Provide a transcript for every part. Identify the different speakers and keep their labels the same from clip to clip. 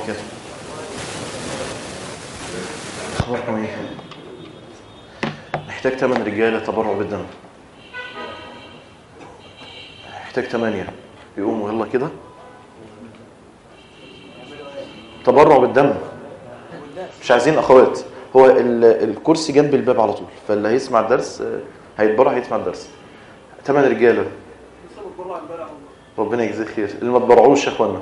Speaker 1: وبركاته. اخباركم ايه؟ محتاج 8 رجاله تبرع بالدم. محتاج 8 يقوموا يلا كده. تبرع بالدم. مش عايزين اخوات. هو الكرسي جنب الباب على طول، فاللي هيسمع الدرس هيتبرع هيسمع الدرس. 8 رجاله. ربنا يجزيه خير. اللي ما تبرعوش يا اخوانا.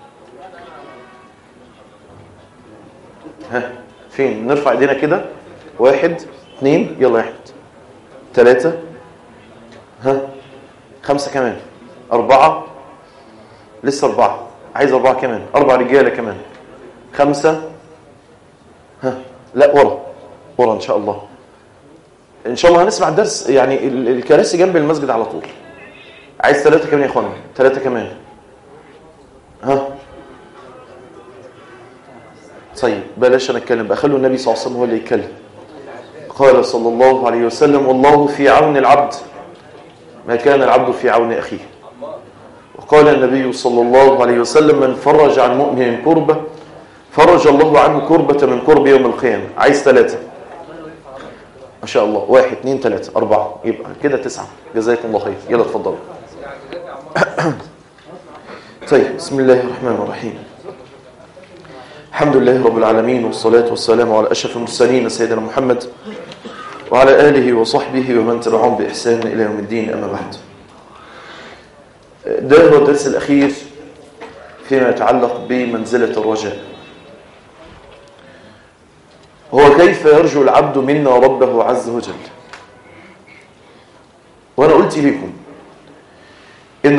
Speaker 1: ها فين؟ نرفع ايدينا كده. 1 2 يلا يا احمد. 3 ها 5 كمان 4 لسه 4 عايز 4 كمان 4 رجاله كمان 5 ها لا ورا ان شاء الله. ان شاء الله هنسمع الدرس. يعني الكراسي جنب المسجد على طول. عايز 3 كمان يا اخوانا. 3 كمان ها. طيب بلاش انا اتكلم بقى، خلوا النبي صلى الله عليه وسلم هو اللي يتكلم. قال صلى الله عليه وسلم: والله في عون العبد ما كان العبد في عون اخيه. وقال النبي صلى الله عليه وسلم: من فرج عن مؤمن كربة فرج الله عنه كربة من كرب يوم القيامة. عايز 3 ما شاء الله. 1 2 3 4 يبقى كده 9. جزاكم الله خير. يلا اتفضلوا. طيب بسم الله الرحمن الرحيم. الحمد لله رب العالمين، والصلاة والسلام على أشرف المرسلين سيدنا محمد وعلى آله وصحبه ومن تبعهم بإحسان إلى يوم الدين. أما بعد، ده هو الدرس الأخير فيما يتعلق بمنزلة الرجاء. هو كيف يرجو العبد منا ربه عز وجل. وأنا قلت لكم إن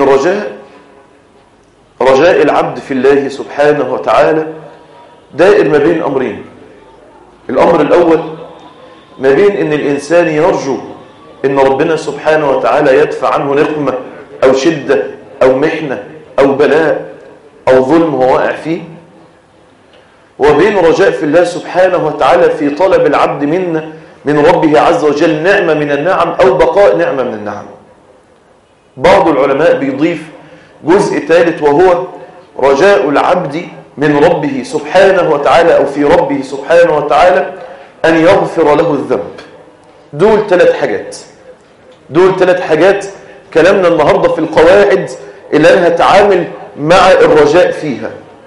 Speaker 1: رجاء العبد في الله سبحانه وتعالى دائر ما بين أمرين. الأمر الأول ما بين إن الإنسان يرجو إن ربنا سبحانه وتعالى يدفع عنه نقمة أو شدة أو محنة أو بلاء أو ظلم هو واقع فيه، وبين رجاء في الله سبحانه وتعالى في طلب العبد منا من ربه عز وجل نعمة من النعم أو بقاء نعمة من النعم. بعض العلماء بيضيف جزء ثالث، وهو رجاء العبد من ربه سبحانه وتعالى أو في ربه سبحانه وتعالى أن يغفر له الذنب. دول 3 حاجات كلامنا النهاردة في القواعد اللي أنا هتعامل مع الرجاء فيها.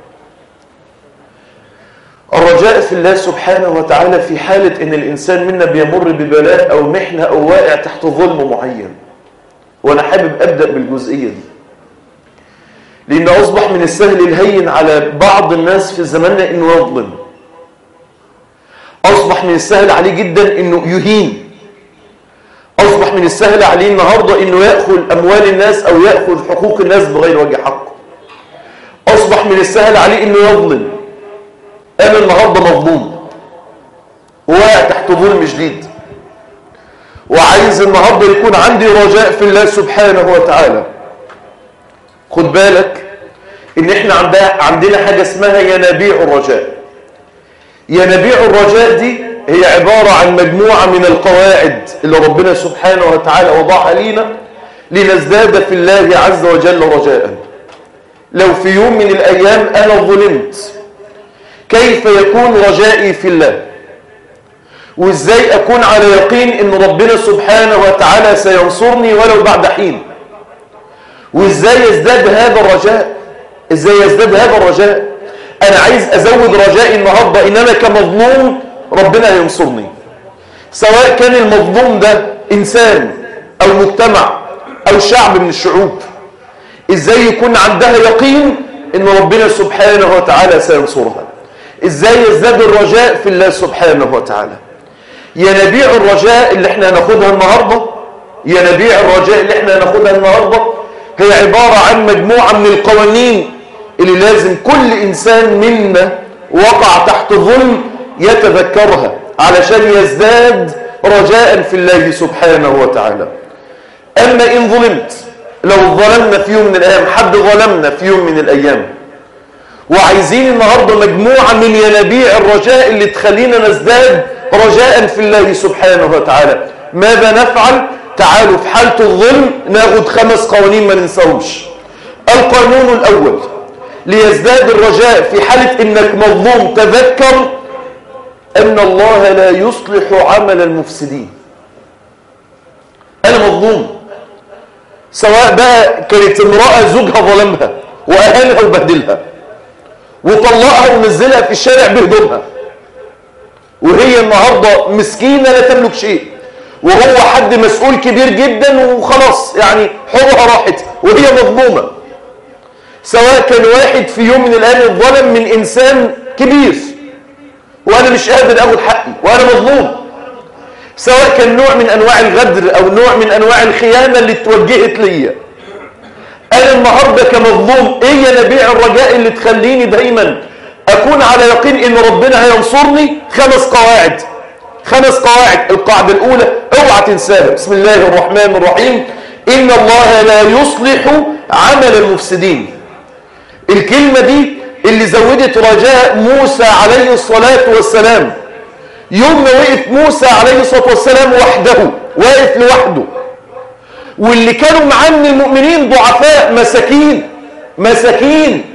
Speaker 1: الرجاء في الله سبحانه وتعالى في حالة إن الإنسان منا بيمر ببلاء أو محنة أو واقع تحت ظلم معين. وأنا حابب أبدأ بالجزئية دي، لأن أصبح من السهل الهين على بعض الناس في زماننا إنه يظلم. أصبح من السهل عليه جدا إنه يهين. أصبح من السهل عليه النهاردة إنه يأخذ أموال الناس أو يأخذ حقوق الناس بغير وجه حقه. أصبح من السهل عليه إنه يظلم. أنا النهاردة مظلوم وواقع تحت ظلم شديد، وعايز النهاردة يكون عندي رجاء في الله سبحانه وتعالى. خد بالك إن إحنا عندنا حاجة اسمها ينابيع الرجاء. ينابيع الرجاء دي هي عبارة عن مجموعة من القواعد اللي ربنا سبحانه وتعالى وضعها لينا لنزداد في الله عز وجل رجاء. لو في يوم من الأيام أنا ظلمت، كيف يكون رجائي في الله؟ وإزاي أكون على يقين إن ربنا سبحانه وتعالى سينصرني ولو بعد حين؟ وإزاي يزداد هذا الرجاء؟ إزاي يزداد هذا الرجاء؟ أنا عايز أزود رجائي النهاردة إن أنا كمظلوم ربنا ينصرني، سواء كان المظلوم ده إنسان أو مجتمع أو شعب من الشعوب. إزاي يكون عندها يقين إن ربنا سبحانه وتعالى سينصرها؟ إزاي يزداد الرجاء في الله سبحانه وتعالى؟ ينابيع الرجاء اللي احنا هناخدها النهاردة هي عبارة عن مجموعة من القوانين اللي لازم كل إنسان منا وقع تحت ظلم يتذكرها علشان يزداد رجاء في الله سبحانه وتعالى. أما إن ظلمت، لو ظلمنا في يوم من الأيام، حد ظلمنا في يوم من الأيام، وعايزين النهاردة مجموعة من ينابيع الرجاء اللي تخلينا نزداد رجاء في الله سبحانه وتعالى، ماذا نفعل؟ تعالوا في حالة الظلم ناخد 5 قوانين ما ننساهمش. القانون الأول: ليزداد الرجاء في حالة إنك مظلوم، تذكر أن الله لا يصلح عمل المفسدين. أنا مظلوم، سواء بقى كانت امرأة زوجها ظلمها وأهانها وبهدلها وطلقها ونزلها في الشارع بهدومها، وهي النهاردة مسكينة لا تملك شيء، وهو حد مسؤول كبير جدا وخلاص يعني حقوقها راحت وهي مظلومة. سواء كان واحد في يوم من الأيام اتظلم من إنسان كبير وأنا مش قادر أخد حقي وأنا مظلوم، سواء كان نوع من أنواع الغدر أو نوع من أنواع الخيانة اللي اتوجهت ليا، أنا النهاردة كمظلوم إيه نبيع الرجاء اللي تخليني دايما أكون على يقين إن ربنا هينصرني؟ 5 قواعد. 5 قواعد. القاعدة الأولى اوعى تنساها، بسم الله الرحمن الرحيم، إن الله لا يصلح عمل المفسدين. الكلمة دي اللي زودت رجاء موسى عليه الصلاة والسلام. يوم ما وقف موسى عليه الصلاة والسلام وحده، واقف لوحده، واللي كانوا معاه من المؤمنين ضعفاء مساكين.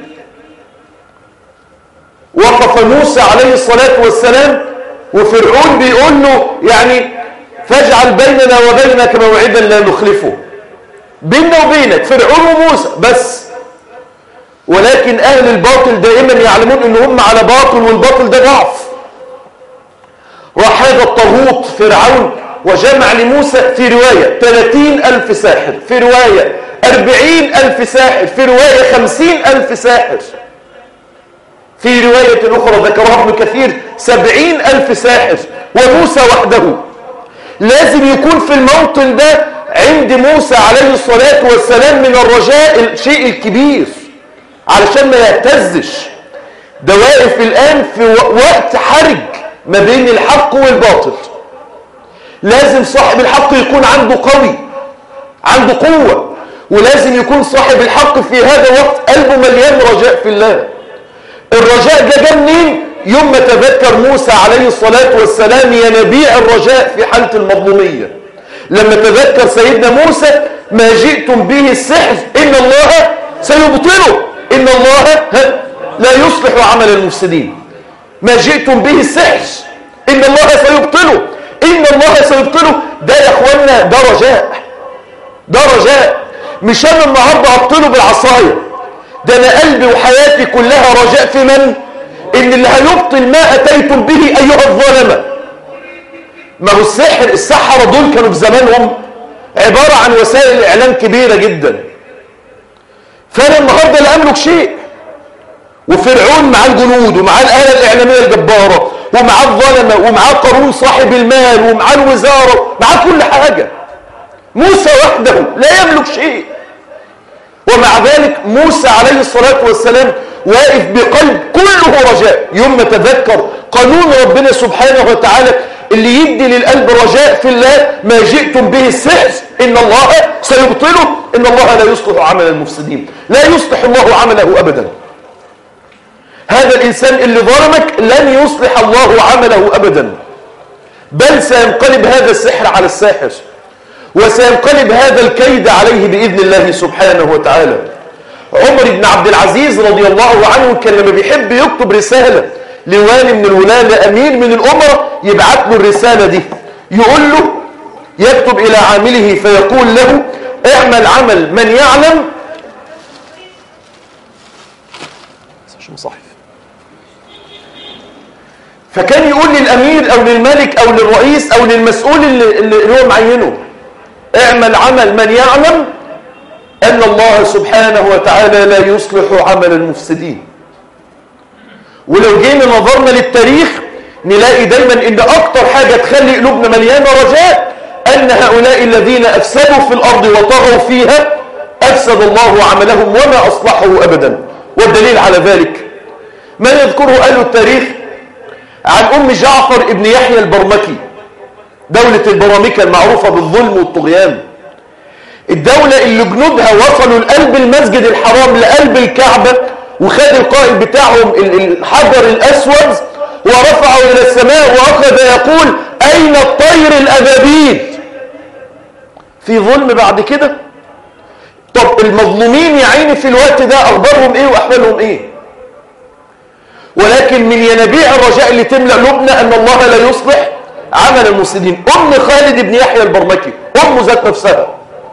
Speaker 1: وقف موسى عليه الصلاة والسلام وفرعون بيقول له يعني فاجعل بيننا وبينك موعدا لا نخلفه، بيننا وبينك فرعون وموسى بس. ولكن أهل الباطل دائما يعلمون إن هم على باطل والباطل ده ضعف. راح هذا الطاغوت فرعون وجمع لموسى في رواية 30,000 ساحر، في رواية 40,000 ساحر، في رواية 50,000 ساحر، في رواية أخرى ذكرها ابن كثير 70,000 ساحر، وموسى وحده. لازم يكون في الموطن ده عند موسى عليه الصلاة والسلام من الرجاء الشيء الكبير علشان ما يهتزش. ده واقف الآن في وقت حرج ما بين الحق والباطل. لازم صاحب الحق يكون عنده قوي، عنده قوة، ولازم يكون صاحب الحق في هذا الوقت قلبه مليان رجاء في الله. الرجاء ده جه منين؟ يوم ما تذكر موسى عليه الصلاة والسلام ينابيع الرجاء في حالة المظلومية. لما تذكر سيدنا موسى ما جئتم به السحر إن الله سيبطله، إن الله لا يصلح عمل المفسدين. ما جئتم به السحر إن الله سيبطله، إن الله سيبطله. ده يا أخوانا ده رجاء، ده رجاء. مش أنا النهاردة أبطله بالعصاية، ده أنا قلبي وحياتي كلها رجاء في من؟ إن اللي هيبطل ما أتيتم به أيها الظلمة. ما هو السحرة دول كانوا في زمانهم عبارة عن وسائل إعلام كبيرة جدا. فأنا النهاردة لا أملك شيء، وفرعون مع الجنود ومع الآلة الإعلامية الجبارة ومع الظلمة ومع قارون صاحب المال ومع الوزارة، مع كل حاجة. موسى وحده لا يملك شيء، ومع ذلك موسى عليه الصلاة والسلام واقف بقلب كله رجاء. يوم ما تذكر قانون ربنا سبحانه وتعالى اللي يدي للقلب رجاء في الله، ما جئتم به السحر إن الله سيبطله، إن الله لا يصلح عمل المفسدين. لا يصلح الله عمله أبدا. هذا الإنسان اللي ظلمك لن يصلح الله عمله أبدا، بل سينقلب هذا السحر على الساحر، وسينقلب هذا الكيد عليه بإذن الله سبحانه وتعالى. عمر بن عبد العزيز رضي الله عنه كان لما بيحب يكتب رسالة لوالي من الولاة لأمير من الأمراء يبعت له الرسالة دي، يقول له يكتب إلى عامله فيقول له اعمل عمل من يعلم. فكان يقول للأمير أو للملك أو للرئيس أو للمسؤول اللي هو معينه اعمل عمل من يعلم أن الله سبحانه وتعالى لا يصلح عمل المفسدين. ولو جينا نظرنا للتاريخ نلاقي دايما إن أكتر حاجة تخلي قلوبنا مليانة رجاء أن هؤلاء الذين أفسدوا في الأرض وطغوا فيها أفسد الله عملهم وما أصلحه أبدا. والدليل على ذلك ما يذكره أهل التاريخ عن أم جعفر ابن يحيى البرمكي، دولة البرامكة المعروفة بالظلم والطغيان. الدولة اللي جنودها وصلوا لقلب المسجد الحرام لقلب الكعبة، وخد القائد بتاعهم الحجر الأسود ورفعه إلى السماء وأخذ يقول أين الطير الأبابيل؟ في ظلم بعد كده طب المظلومين يا عيني في الوقت ده أخبارهم إيه وأحوالهم إيه؟ ولكن من ينابيع الرجاء اللي تملأ قلوبنا أن الله لا يصلح عمل المفسدين. أم خالد بن يحيى البرمكي، أمه ذات نفسها،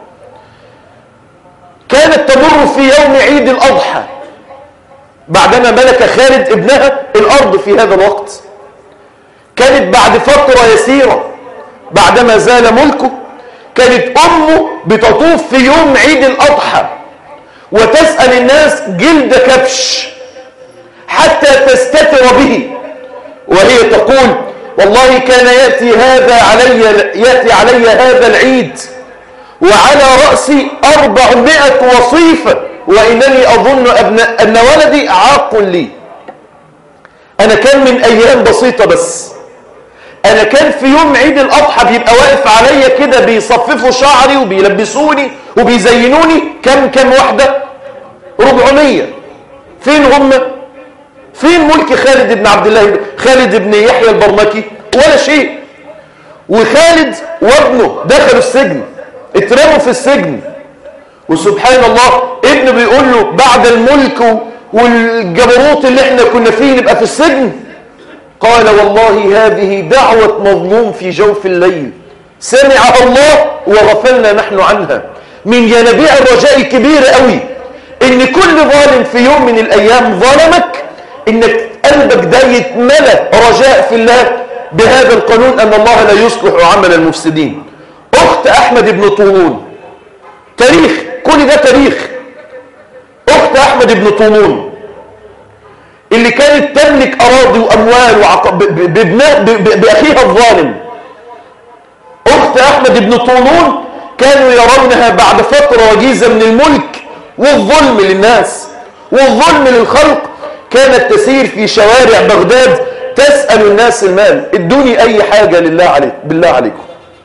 Speaker 1: كانت تمر في يوم عيد الأضحى بعدما ملك خالد ابنها الأرض في هذا الوقت. كانت بعد فترة يسيرة بعدما زال ملكه، كانت أمه بتطوف في يوم عيد الأضحى وتسأل الناس جلد كبش حتى تستتر به، وهي تقول والله كان يأتي علي هذا العيد وعلى رأسي 400 وصيفة، وإنني أظن أن ولدي عاق لي. أنا كان من أيام بسيطة، بس أنا كان في يوم عيد الأضحى بيبقى واقف عليا كده بيصففوا شعري وبيلبسوني وبيزينوني كم واحدة؟ 400. فين هم؟ فين ملك خالد بن عبد الله خالد بن يحيى البرمكي؟ ولا شيء. وخالد وابنه دخلوا السجن، اترموا في السجن، وسبحان الله ابنه بيقول له بعد الملك والجبروت اللي احنا كنا فيه نبقى في السجن؟ قال والله هذه دعوة مظلوم في جوف الليل سمعها الله وغفلنا نحن عنها. من ينابيع الرجاء الكبير قوي ان كل ظالم في يوم من الايام ظلمك، انك قلبك ده يتملى رجاء في الله بهذا القانون ان الله لا يصلح عمل المفسدين. اخت احمد بن طولون، تاريخ، كل ده تاريخ. اخت احمد بن طولون اللي كانت تملك اراضي واموال باخيها الظالم، اخت احمد بن طولون كانوا يرونها بعد فتره وجيزه من الملك والظلم للناس والظلم للخلق، كانت تسير في شوارع بغداد تسأل الناس المال، ادوني اي حاجة لله عليك بالله عليكم.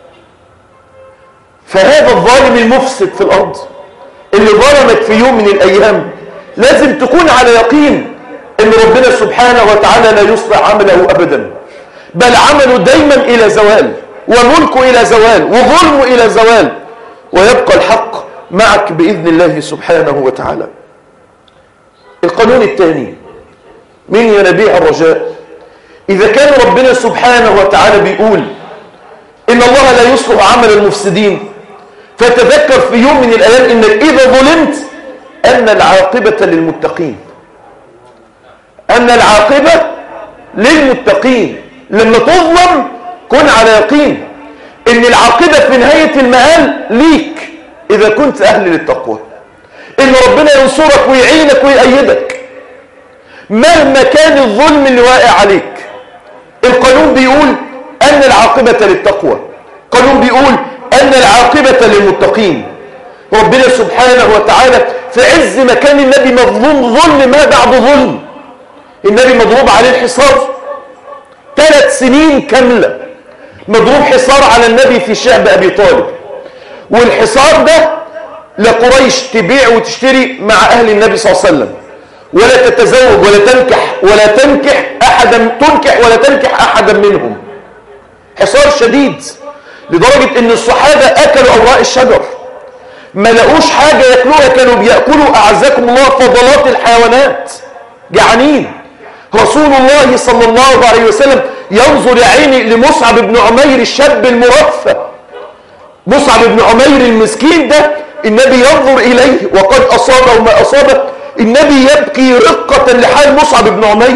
Speaker 1: فهذا الظالم المفسد في الارض اللي ظلمك في يوم من الايام لازم تكون على يقين ان ربنا سبحانه وتعالى لا يصلح عمله ابدا، بل عمله دايما الى زوال، وملكه الى زوال، وظلمه الى زوال، ويبقى الحق معك باذن الله سبحانه وتعالى. القانون الثاني من ينابيع الرجاء، إذا كان ربنا سبحانه وتعالى بيقول إن الله لا يصلح عمل المفسدين، فتذكر في يوم من الأيام إنك إذا ظلمت أن العاقبة للمتقين، أن العاقبة للمتقين. لما تظلم كن على يقين إن العاقبة في نهاية المآل ليك إذا كنت أهل للتقوى، إن ربنا ينصرك ويعينك ويأيدك مهما كان الظلم اللي واقع عليك. القانون بيقول أن العاقبة للتقوى، القانون بيقول أن العاقبة للمتقين. ربنا سبحانه وتعالى في عز ما كان النبي مظلوم ظلم ما بعد ظلم، النبي مضروب عليه الحصار 3 سنين كاملة، مضروب حصار على النبي في شعب أبي طالب، والحصار ده لقريش تبيع وتشتري مع أهل النبي صلى الله عليه وسلم، ولا تتزوج ولا تنكح أحدا أحدا منهم. حصار شديد لدرجة ان الصحابة اكلوا اوراق الشجر، ما لقوش حاجة ياكلوها، كانوا بيأكلوا اعزكم الله فضلات الحيوانات، جعانين. رسول الله صلى الله عليه وسلم ينظر يا عيني لمصعب بن عمير الشاب المرفه، مصعب بن عمير المسكين ده النبي ينظر اليه وقد اصابه ما اصابه، النبي يبكي رقة لحال مصعب بن عمير.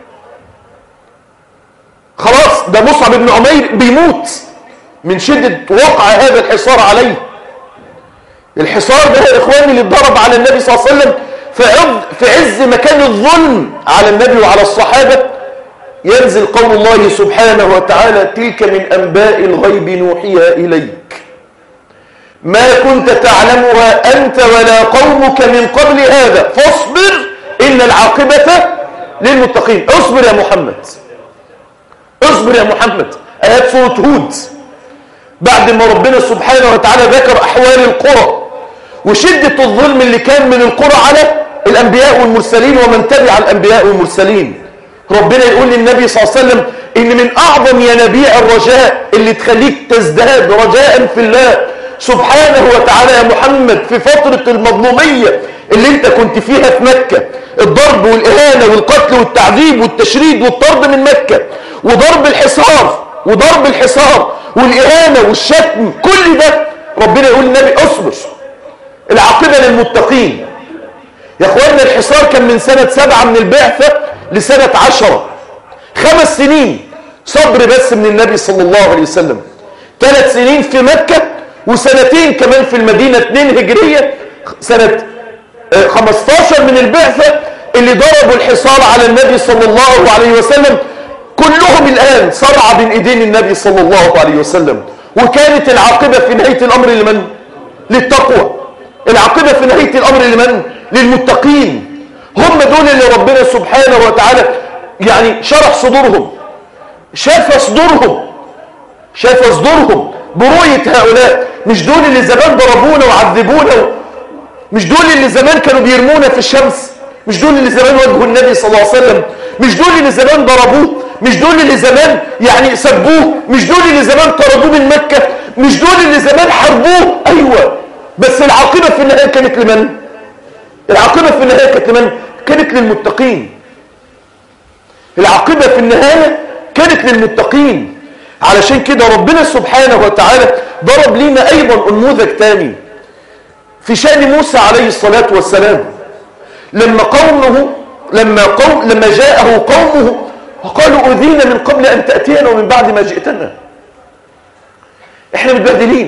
Speaker 1: خلاص ده مصعب بن عمير بيموت من شدة وقع هذا الحصار عليه. الحصار ده يا إخواني اللي اتضرب على النبي صلى الله عليه وسلم في عز مكان الظلم على النبي وعلى الصحابة، ينزل قول الله سبحانه وتعالى: تلك من أنباء الغيب نوحيها إليك ما كنت تعلمها أنت ولا قومك من قبل هذا فاصبر إن العاقبة للمتقين. اصبر يا محمد، اصبر يا محمد. آيات سورة هود بعد ما ربنا سبحانه وتعالى ذكر أحوال القرى وشدة الظلم اللي كان من القرى على الأنبياء والمرسلين ومن تبع الأنبياء والمرسلين، ربنا يقول للنبي صلى الله عليه وسلم إن من أعظم ينابيع الرجاء اللي تخليك تزداد رجاء في الله سبحانه وتعالى يا محمد في فترة المظلومية اللي انت كنت فيها في مكة، الضرب والإهانة والقتل والتعذيب والتشريد والطرد من مكة وضرب الحصار والإهانة والشتم، كل ده ربنا يقول للنبي اصبر، العاقبة للمتقين. يا اخوانا الحصار كان من سنة 7 من البعثة لسنة 10، 5 سنين صبر بس من النبي صلى الله عليه وسلم، 3 سنين في مكة وسنتين كمان في المدينة 2 هجرية، سنة 15 من البعثة اللي ضربوا الحصار على النبي صلى الله عليه وسلم، كلهم الآن صرع بين ايدين النبي صلى الله عليه وسلم. وكانت العاقبة في نهاية الأمر لمن؟ للتقوى. العاقبة في نهاية الأمر لمن؟ للمتقين. هم دول اللي ربنا سبحانه وتعالى يعني شرح صدورهم، شاف صدورهم برؤية هؤلاء. مش دول اللي زمان ضربونا وعذبونا، مش دول اللي زمان كانوا بيرمونا في الشمس، مش دول اللي زمان واجهوا النبي صلى الله عليه وسلم، مش دول اللي زمان ضربوه، مش دول اللي زمان يعني سبوه، مش دول اللي زمان طردوه من مكة، مش دول اللي زمان حربوه. ايوه، بس العاقبة في النهاية كانت لمن؟ العاقبة في النهاية كانت لمن؟ كانت للمتقين. العاقبة في النهاية كانت للمتقين. علشان كده ربنا سبحانه وتعالى ضرب لنا ايضا نموذج تاني في شأن موسى عليه الصلاة والسلام، لما جاءه قومه وقالوا أذينا من قبل أن تأتينا ومن بعد ما جئتنا. احنا متبهدلين،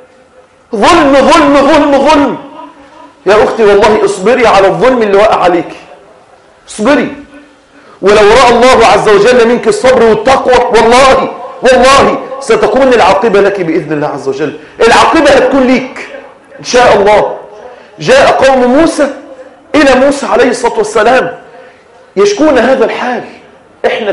Speaker 1: ظلم. يا أختي والله اصبري على الظلم اللي وقع عليك، اصبري، ولو رأى الله عز وجل منك الصبر والتقوى والله ستكون العاقبة لك بإذن الله عز وجل. العاقبة هتكون ليك إن شاء الله. جاء قوم موسى إلى موسى عليه الصلاة والسلام يشكون هذا الحال، احنا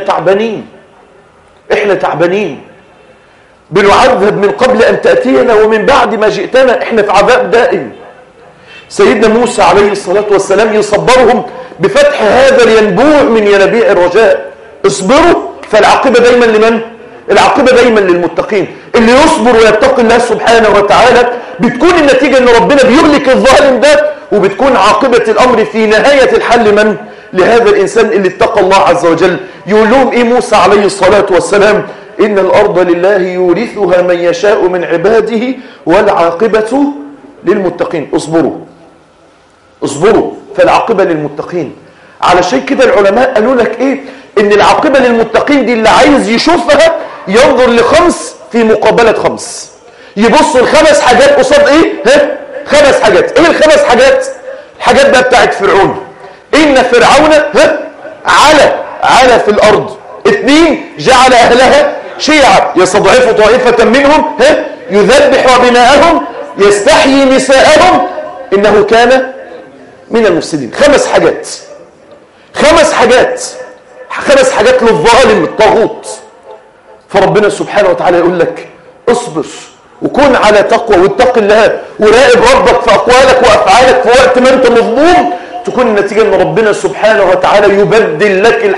Speaker 1: تعبانين، بنعذب من قبل أن تأتينا ومن بعد ما جئتنا، احنا في عذاب دائم. سيدنا موسى عليه الصلاة والسلام يصبرهم بفتح هذا الينبوع من ينابيع الرجاء. اصبروا، فالعاقبة دايما لمن؟ العاقبة دايما للمتقين. اللي يصبر ويتقي الله سبحانه وتعالى بتكون النتيجة ان ربنا بيهلك الظالم ده، وبتكون عاقبة الامر في نهاية الحل من؟ لهذا الانسان اللي اتقى الله عز وجل. يقول لهم ايه موسى عليه الصلاة والسلام؟ ان الارض لله يورثها من يشاء من عباده والعاقبة للمتقين. اصبروا فالعاقبة للمتقين. علشان كده العلماء قالوا لك ايه؟ ان العاقبة للمتقين دي اللي عايز يشوفها ينظر ل5 في مقابلة 5، يبص ل5 حاجات قصاد ايه؟ 5 حاجات. ايه ال5 حاجات؟ الحاجات بقى بتاعت فرعون. ان فرعون علا في الارض. 2 جعل اهلها شيعا يستضعف طائفة منهم يذبح ابناءهم يستحيي نساءهم انه كان من المفسدين. 5 حاجات، 5 حاجات للظالم الطاغوت. فربنا سبحانه وتعالى يقول لك اصبر وكن على تقوى واتق الله وراقب ربك في اقوالك وافعالك في وقت ما انت مظلوم، تكون النتيجه ان ربنا سبحانه وتعالى يبدل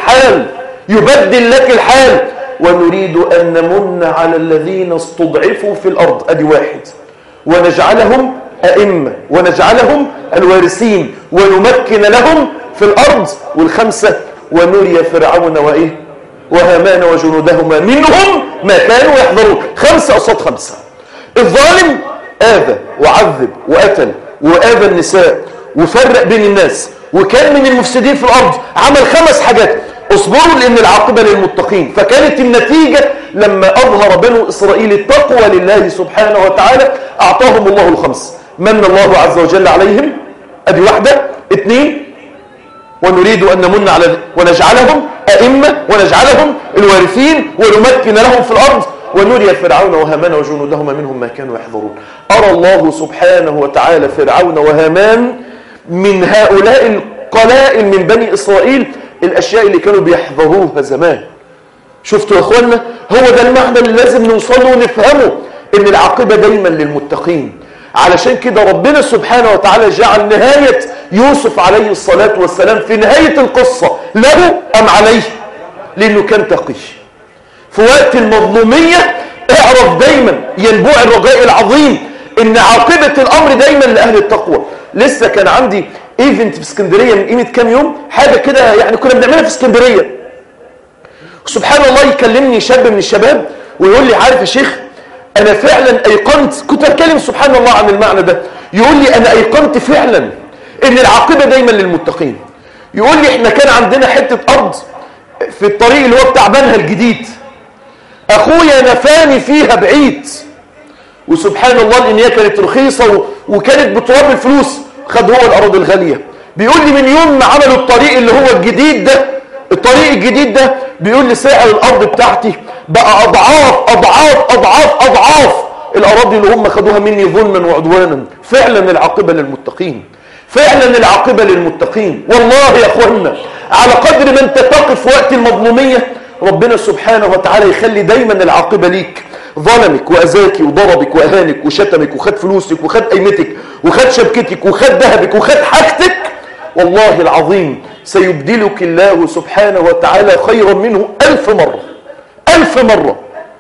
Speaker 1: لك الحال. ونريد ان نمن على الذين استضعفوا في الارض، ادي 1، ونجعلهم ائمه ونجعلهم الوارثين ونمكن لهم في الارض. وال5 ونري فرعون وهامان وجنودهما منهم ما كانوا يحذرون. 5 قصاد 5. الظالم آذى وعذب وقتل وآذى النساء وفرق بين الناس وكان من المفسدين في الأرض، عمل 5 حاجات. اصبروا لأن العاقبة للمتقين. فكانت النتيجة لما أظهر بنو إسرائيل التقوى لله سبحانه وتعالى أعطاهم الله ال5. من الله عز وجل عليهم، أدي 1. 2 ونريد أن نمن على ونجعلهم أئمة ونجعلهم الوارثين ونمكن لهم في الأرض ونري فرعون وهامان وجنودهما منهم ما كانوا يحذرون. أرى الله سبحانه وتعالى فرعون وهامان من هؤلاء القلائل من بني إسرائيل الأشياء اللي كانوا بيحذروها زمان. شفتوا يا أخوانا؟ هو ده المعنى اللي لازم نوصله ونفهمه، إن العاقبة دايما للمتقين. علشان كده ربنا سبحانه وتعالى جعل نهاية يوسف عليه الصلاة والسلام في نهاية القصة له أم عليه؟ لأنه كان تقي. في وقت المظلومية اعرف دايما ينبوع الرجاء العظيم ان عاقبة الامر دايما لاهل التقوى. لسه كان عندي ايفنت في اسكندرية من قيمة كام يوم، حاجة كده يعني كنا بنعملها في اسكندرية. سبحان الله يكلمني شاب من الشباب ويقول لي عارف يا شيخ انا فعلا ايقنت، كنت اتكلم سبحان الله عن المعنى ده، يقول لي انا ايقنت فعلا ان العاقبة دايما للمتقين. يقول لي احنا كان عندنا حتة ارض في الطريق اللي هو بتاع بنها الجديد، اخويا نفاني فيها بعيد، وسبحان الله لان هي كانت رخيصة وكانت بتراب الفلوس، خد هو الأراضي الغالية. بيقول لي من يوم ما عملوا الطريق اللي هو الجديد ده، الطريق الجديد ده بيقول لي سعر الأرض بتاعتي بقى أضعاف أضعاف أضعاف أضعاف الأراضي اللي هم خدوها مني ظلما وعدوانا. فعلا العاقبة للمتقين، فعلا العاقبة للمتقين. والله يا أخوانا على قدر ما أنت تقف وقت المظلومية ربنا سبحانه وتعالى يخلي دايما العاقبة ليك. ظلمك وأذاك وضربك وأهانك وشتمك وخد فلوسك وخد قيمتك وخد شبكتك وخد ذهبك وخد حاجتك، والله العظيم سيبدلك الله سبحانه وتعالى خيرا منه 1000 مرة. 1000 مرة.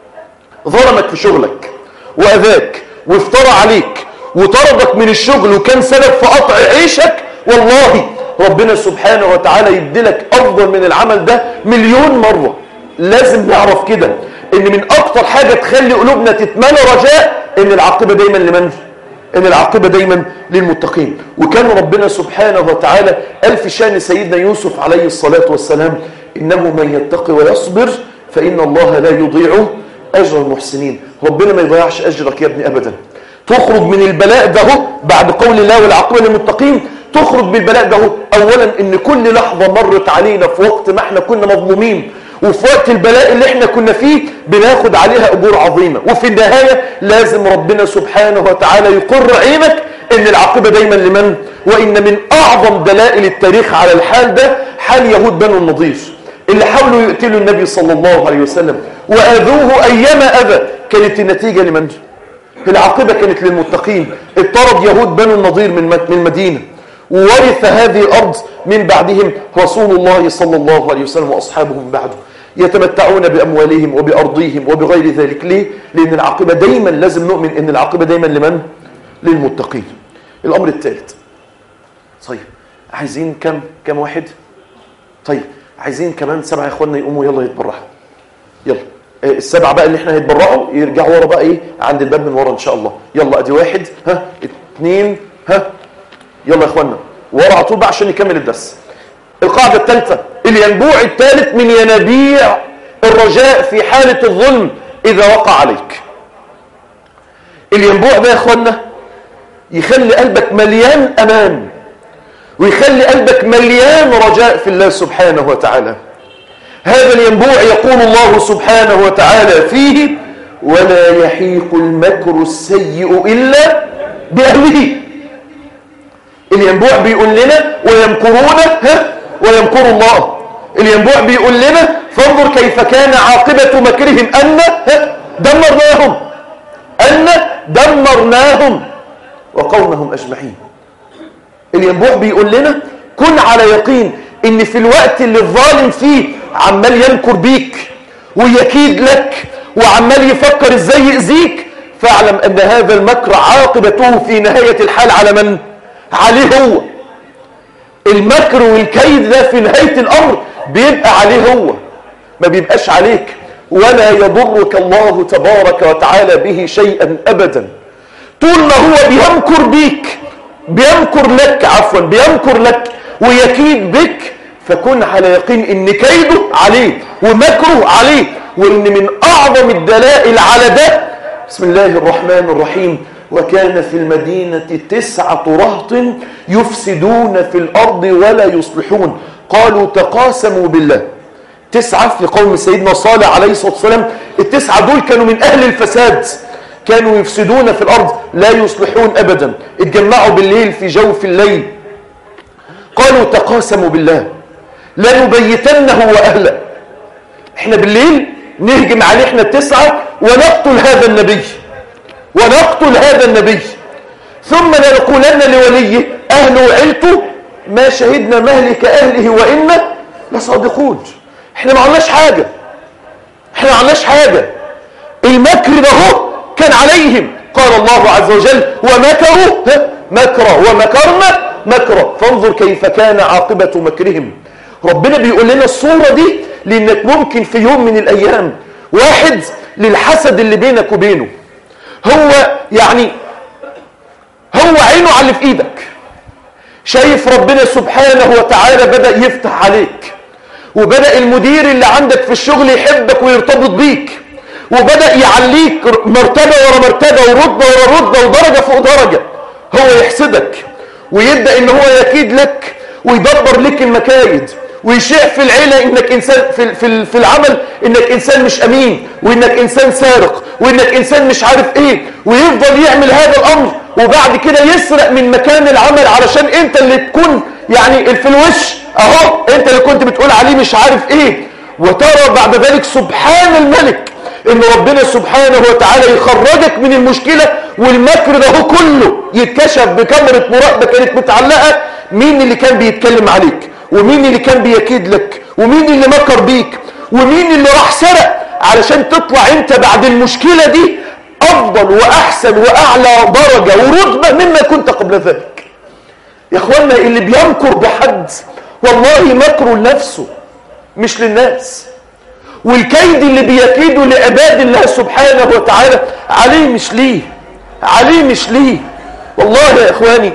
Speaker 1: ظلمك في شغلك وأذاك وافترى عليك وطردك من الشغل وكان سبب في قطع عيشك، والله ربنا سبحانه وتعالى يبدلك أفضل من العمل ده 1,000,000 مرة. لازم نعرف كده ان من اكتر حاجة تخلي قلوبنا تتملى رجاء ان العاقبة دايما لمن؟ ان العاقبة دايما للمتقين. وكان ربنا سبحانه وتعالى قال في شأن سيدنا يوسف عليه الصلاة والسلام انه من يتقي ويصبر فان الله لا يضيع اجر المحسنين. ربنا ما يضيعش اجرك يا ابني ابدا. تخرج من البلاء ده بعد قول الله والعاقبة للمتقين، تخرج بالبلاء ده اولا ان كل لحظة مرت علينا في وقت ما احنا كنا مظلومين وفي وقت البلاء اللي احنا كنا فيه بناخد عليها أجور عظيمة، وفي النهاية لازم ربنا سبحانه وتعالى يقر عينك ان العاقبة دايما لمن؟ وإن من أعظم دلائل التاريخ على الحال ده حال يهود بنو النضير اللي حاولوا يقتلوا النبي صلى الله عليه وسلم وآذوه أيما أذى. كانت النتيجة لمن؟ العاقبة كانت للمتقين. اضطرد يهود بنو النضير من المدينة وورث هذه الأرض من بعدهم رسول الله صلى الله عليه وسلم وأصحابهم بعده يتمتعون بأموالهم وبأرضهم وبغير ذلك. ليه؟ لأن العاقبة دايما لازم نؤمن أن العاقبة دايما لمن؟ للمتقين. الأمر الثالث. طيب عايزين كم واحد؟ طيب عايزين كمان 7 يا اخوانا يقوموا يلا يتبرعوا. يلا ال7 بقى اللي احنا هيتبرعوا يرجعوا ورا بقى ايه عند الباب من ورا ان شاء الله. يلا ادي 1 2 يلا يا اخوانا ورا على طول بقى عشان نكمل الدرس. القاعدة الثالثة، الينبوع الثالث من ينابيع الرجاء في حالة الظلم إذا وقع عليك. الينبوع ده يا اخوانا يخلي قلبك مليان أمان ويخلي قلبك مليان رجاء في الله سبحانه وتعالى. هذا الينبوع يقول الله سبحانه وتعالى فيه: ولا يحيق المكر السيء إلا بأهله. الينبوع بيقول لنا ويمكرون ويمكر الله. الينبوع بيقول لنا فانظر كيف كان عاقبة مكرهم أن دمرناهم وقومهم أجمعين. الينبوع بيقول لنا كن على يقين ان في الوقت اللي الظالم فيه عمال يمكر بيك ويكيد لك وعمال يفكر ازاي يأذيك، فاعلم ان هذا المكر عاقبته في نهاية الحال على من؟ عليه هو. المكر والكيد ده في نهاية الامر بيبقى عليه هو، ما بيبقاش عليك. ولا يضرك الله تبارك وتعالى به شيئا ابدا. طول ما هو بيمكر لك ويكيد بك، فكن على يقين ان كيده عليه ومكره عليه. وان من اعظم الدلائل على ده بسم الله الرحمن الرحيم: وكان في المدينة 9 رهط يفسدون في الارض ولا يصلحون قالوا تقاسموا بالله. 9 في قوم سيدنا صالح عليه الصلاة والسلام. ال9 دول كانوا من اهل الفساد، كانوا يفسدون في الارض لا يصلحون ابدا. اتجمعوا بالليل في جوف الليل قالوا تقاسموا بالله لنبيتنه واهله. احنا بالليل نهجم عليه احنا ال9 ونقتل هذا النبي ثم لنقولن لوليه اهله وعيلته ما شهدنا مهلك اهله وانا لصادقون. احنا ما عملناش حاجه. المكر ده هو كان عليهم. قال الله عز وجل ومكروا مكرا ومكرنا مكرا فانظر كيف كان عاقبة مكرهم. ربنا بيقول لنا الصورة دي لأنك ممكن في يوم من الأيام واحد للحسد اللي بينك وبينه هو عينه على اللي في ايدك، شايف ربنا سبحانه وتعالى بدأ يفتح عليك، وبدأ المدير اللي عندك في الشغل يحبك ويرتبط بيك، وبدأ يعليك مرتبة ورا مرتبة ورتبة ورا رتبة ودرجة فوق درجة. هو يحسدك ويبدأ ان هو يكيد لك ويدبر لك المكايد ويشيع في العيلة انك انسان في العمل انك انسان مش امين وانك انسان سارق وانك انسان مش عارف ايه، ويفضل يعمل هذا الامر وبعد كده يسرق من مكان العمل علشان انت اللي تكون في الوش اهو انت اللي كنت بتقول عليه مش عارف ايه. وترى بعد ذلك سبحان الملك ان ربنا سبحانه وتعالى يخرجك من المشكلة والمكر ده كله يتكشف بكاميرا مراقبة كانت متعلقة مين اللي كان بيتكلم عليك ومين اللي كان بيكيد لك ومين اللي مكر بيك ومين اللي راح سرق علشان تطلع انت بعد المشكلة دي افضل واحسن واعلى درجة ورتبة مما كنت قبل ذلك. يا اخوانا اللي بيمكر بحد والله مكره لنفسه مش للناس، والكيد اللي بيكيده لعباد الله سبحانه وتعالى عليه مش ليه. والله يا اخواني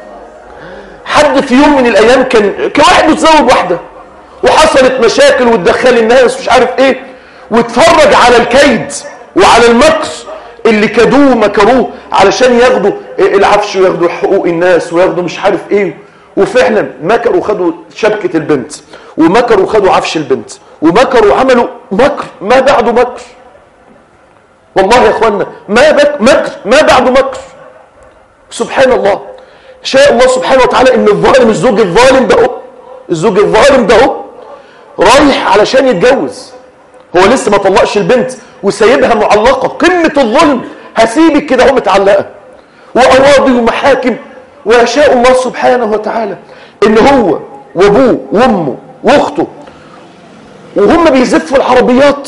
Speaker 1: حد في يوم من الايام كان واحد متزوج واحده وحصلت مشاكل وتدخل الناس مش عارف ايه، واتفرج على الكيد وعلى المكر اللي كادوه مكروه علشان ياخدوا العفش وياخدوا حقوق الناس وياخدوا مش عارف ايه، وفعلا مكروا وخدوا شبكه البنت ومكروا وخدوا عفش البنت ومكروا وعملوا مكر ما بعده مكر. والله يا اخوانا ما بعده مكر. سبحان الله شاء الله سبحانه وتعالى ان الزوج الظالم ده رايح علشان يتجوز، هو لسه ما طلقش البنت وسايبها معلقه، قمه الظلم، هسيبك كده اهو متعلقه وقواضي ومحاكم. ويشاء الله سبحانه وتعالى ان هو وابوه وامه واخته وهم بيزفوا العربيات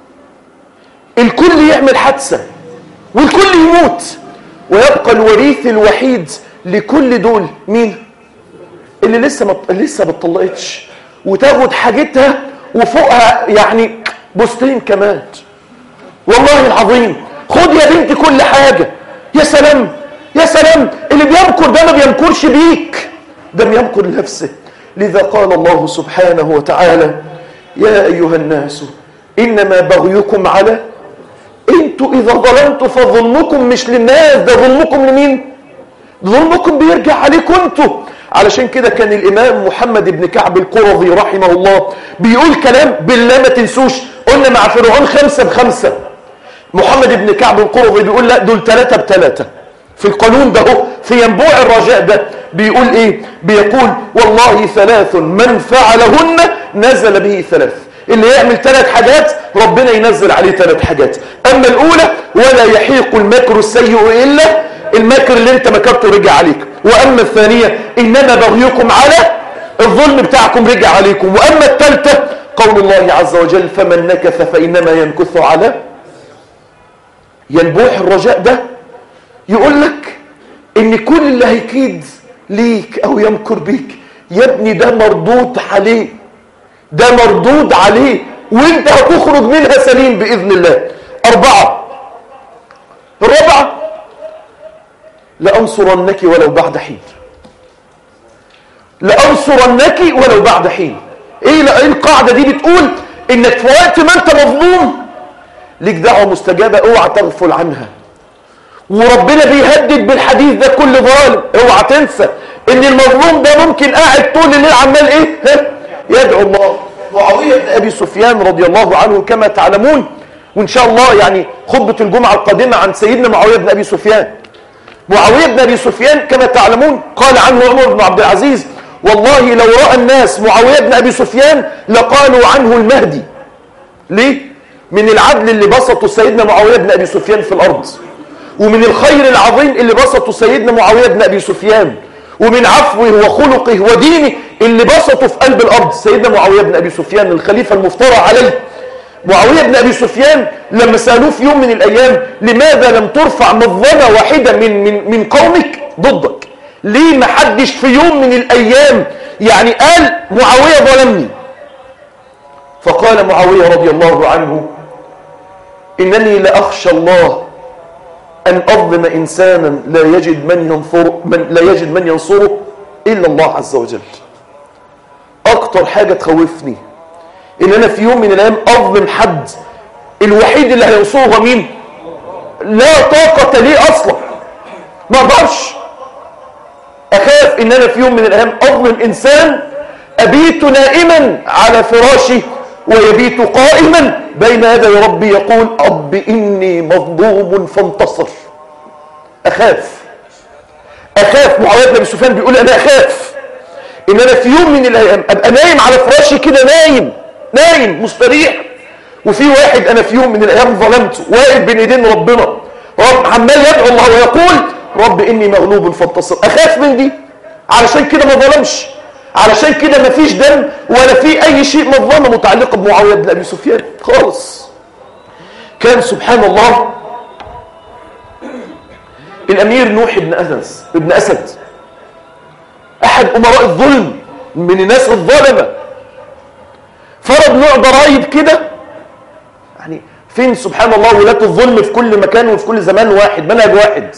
Speaker 1: الكل يعمل حادثه والكل يموت، ويبقى الوريث الوحيد لكل دول مين؟ اللي لسه ما اتطلقتش وتاخد حاجتها وفوقها بوستين كمان. والله العظيم خد يا بنتي كل حاجه. يا سلام يا سلام، اللي بيمكر ده ما بيمكرش بيك، ده بيمكر لنفسه. لذا قال الله سبحانه وتعالى يا ايها الناس انما بغيكم على انتوا اذا ظلمتوا فظلمكم مش للناس، ده ظلمكم لمين؟ ظلمكم بيرجع عليكم انتوا. علشان كده كان الامام محمد بن كعب القرظي رحمه الله بيقول كلام بالله ما تنسوش، قلنا مع فرعون 5 ب5. محمد بن كعب القرظي بيقول لا دول 3 ب3 في القانون ده في ينبوع الرجاء ده. بيقول ايه؟ بيقول والله 3 من فعلهن نزل به 3، اللي يعمل 3 حاجات ربنا ينزل عليه 3 حاجات. اما الاولى ولا يحيق المكر السيء الا المكر اللي انت مكرته رجع عليك، واما الثانيه انما بغيكم على الظلم بتاعكم رجع عليكم، واما الثالثه قول الله عز وجل فمن نكث فانما ينكث على. ينبوح الرجاء ده يقول لك ان كل اللي هيكيد ليك او يمكر بيك يا ابني ده مردود عليه، ده مردود عليه وانت هتخرج منها سليم باذن الله. 4 الرابعه لأنصرنك ولو بعد حين. لأنصرنك ولو بعد حين. ايه القاعدة دي؟ بتقول انك في وقت ما انت مظلوم ليك دعوة مستجابة، اوعى تغفل عنها. وربنا بيهدد بالحديث ده كل ظالم، اوعى تنسى ان المظلوم ده ممكن قاعد طول الليل عمال ايه؟ يدعو الله. معاوية بن ابي سفيان رضي الله عنه كما تعلمون، وان شاء الله خطبة الجمعة القادمة عن سيدنا معاوية بن ابي سفيان. معاوية بن أبي سفيان كما تعلمون قال عنه عمر بن عبد العزيز والله لو رأى الناس معاوية بن أبي سفيان لقالوا عنه المهدي. ليه؟ من العدل اللي بسطه سيدنا معاوية بن أبي سفيان في الأرض، ومن الخير العظيم اللي بسطه سيدنا معاوية بن أبي سفيان، ومن عفوه وخلقه ودينه اللي بسطه في قلب الأرض سيدنا معاوية بن أبي سفيان الخليفة المفترى عليه. معاوية بن أبي سفيان لما سألوه في يوم من الأيام لماذا لم ترفع مظلمة واحدة من قومك ضدك؟ ليه ما حدش في يوم من الأيام يعني قال معاوية ظلمني؟ فقال معاوية رضي الله عنه إنني لأخشى الله أن أظلم إنسانا لا يجد من ينصره إلا الله عز وجل. أكتر حاجة تخوفني إن أنا في يوم من الأيام أظلم حد الوحيد اللي هينصره مين؟ لا طاقة لي أصلا، ما أقدرش. أخاف إن أنا في يوم من الأيام أظلم إنسان أبيت نائما على فراشي ويبيت قائما بين يدي ربي يقول رب إني مظلوم فانتصر. أخاف. معاوية بن أبي سفيان بيقول أنا أخاف إن أنا في يوم من الأيام أبقى نايم على فراشي كده، نايم مستريح، وفي واحد أنا في يوم من الأيام ظلمته واقف بين إيدين ربنا، رب عمال يدعو الله ويقول رب إني مغلوب فانتصر. أخاف من دي، علشان كده ما ظلمش، علشان كده ما فيش دم ولا في أي شيء مظلمة متعلقة بمعاوية بن أبي سفيان خالص. كان سبحان الله الأمير نوح بن أسد أحد أمراء الظلم من الناس الظالمة، فرض نوع ضرائب كده. يعني فين سبحان الله ولاة الظلم في كل مكان وفي كل زمان واحد، منهج واحد.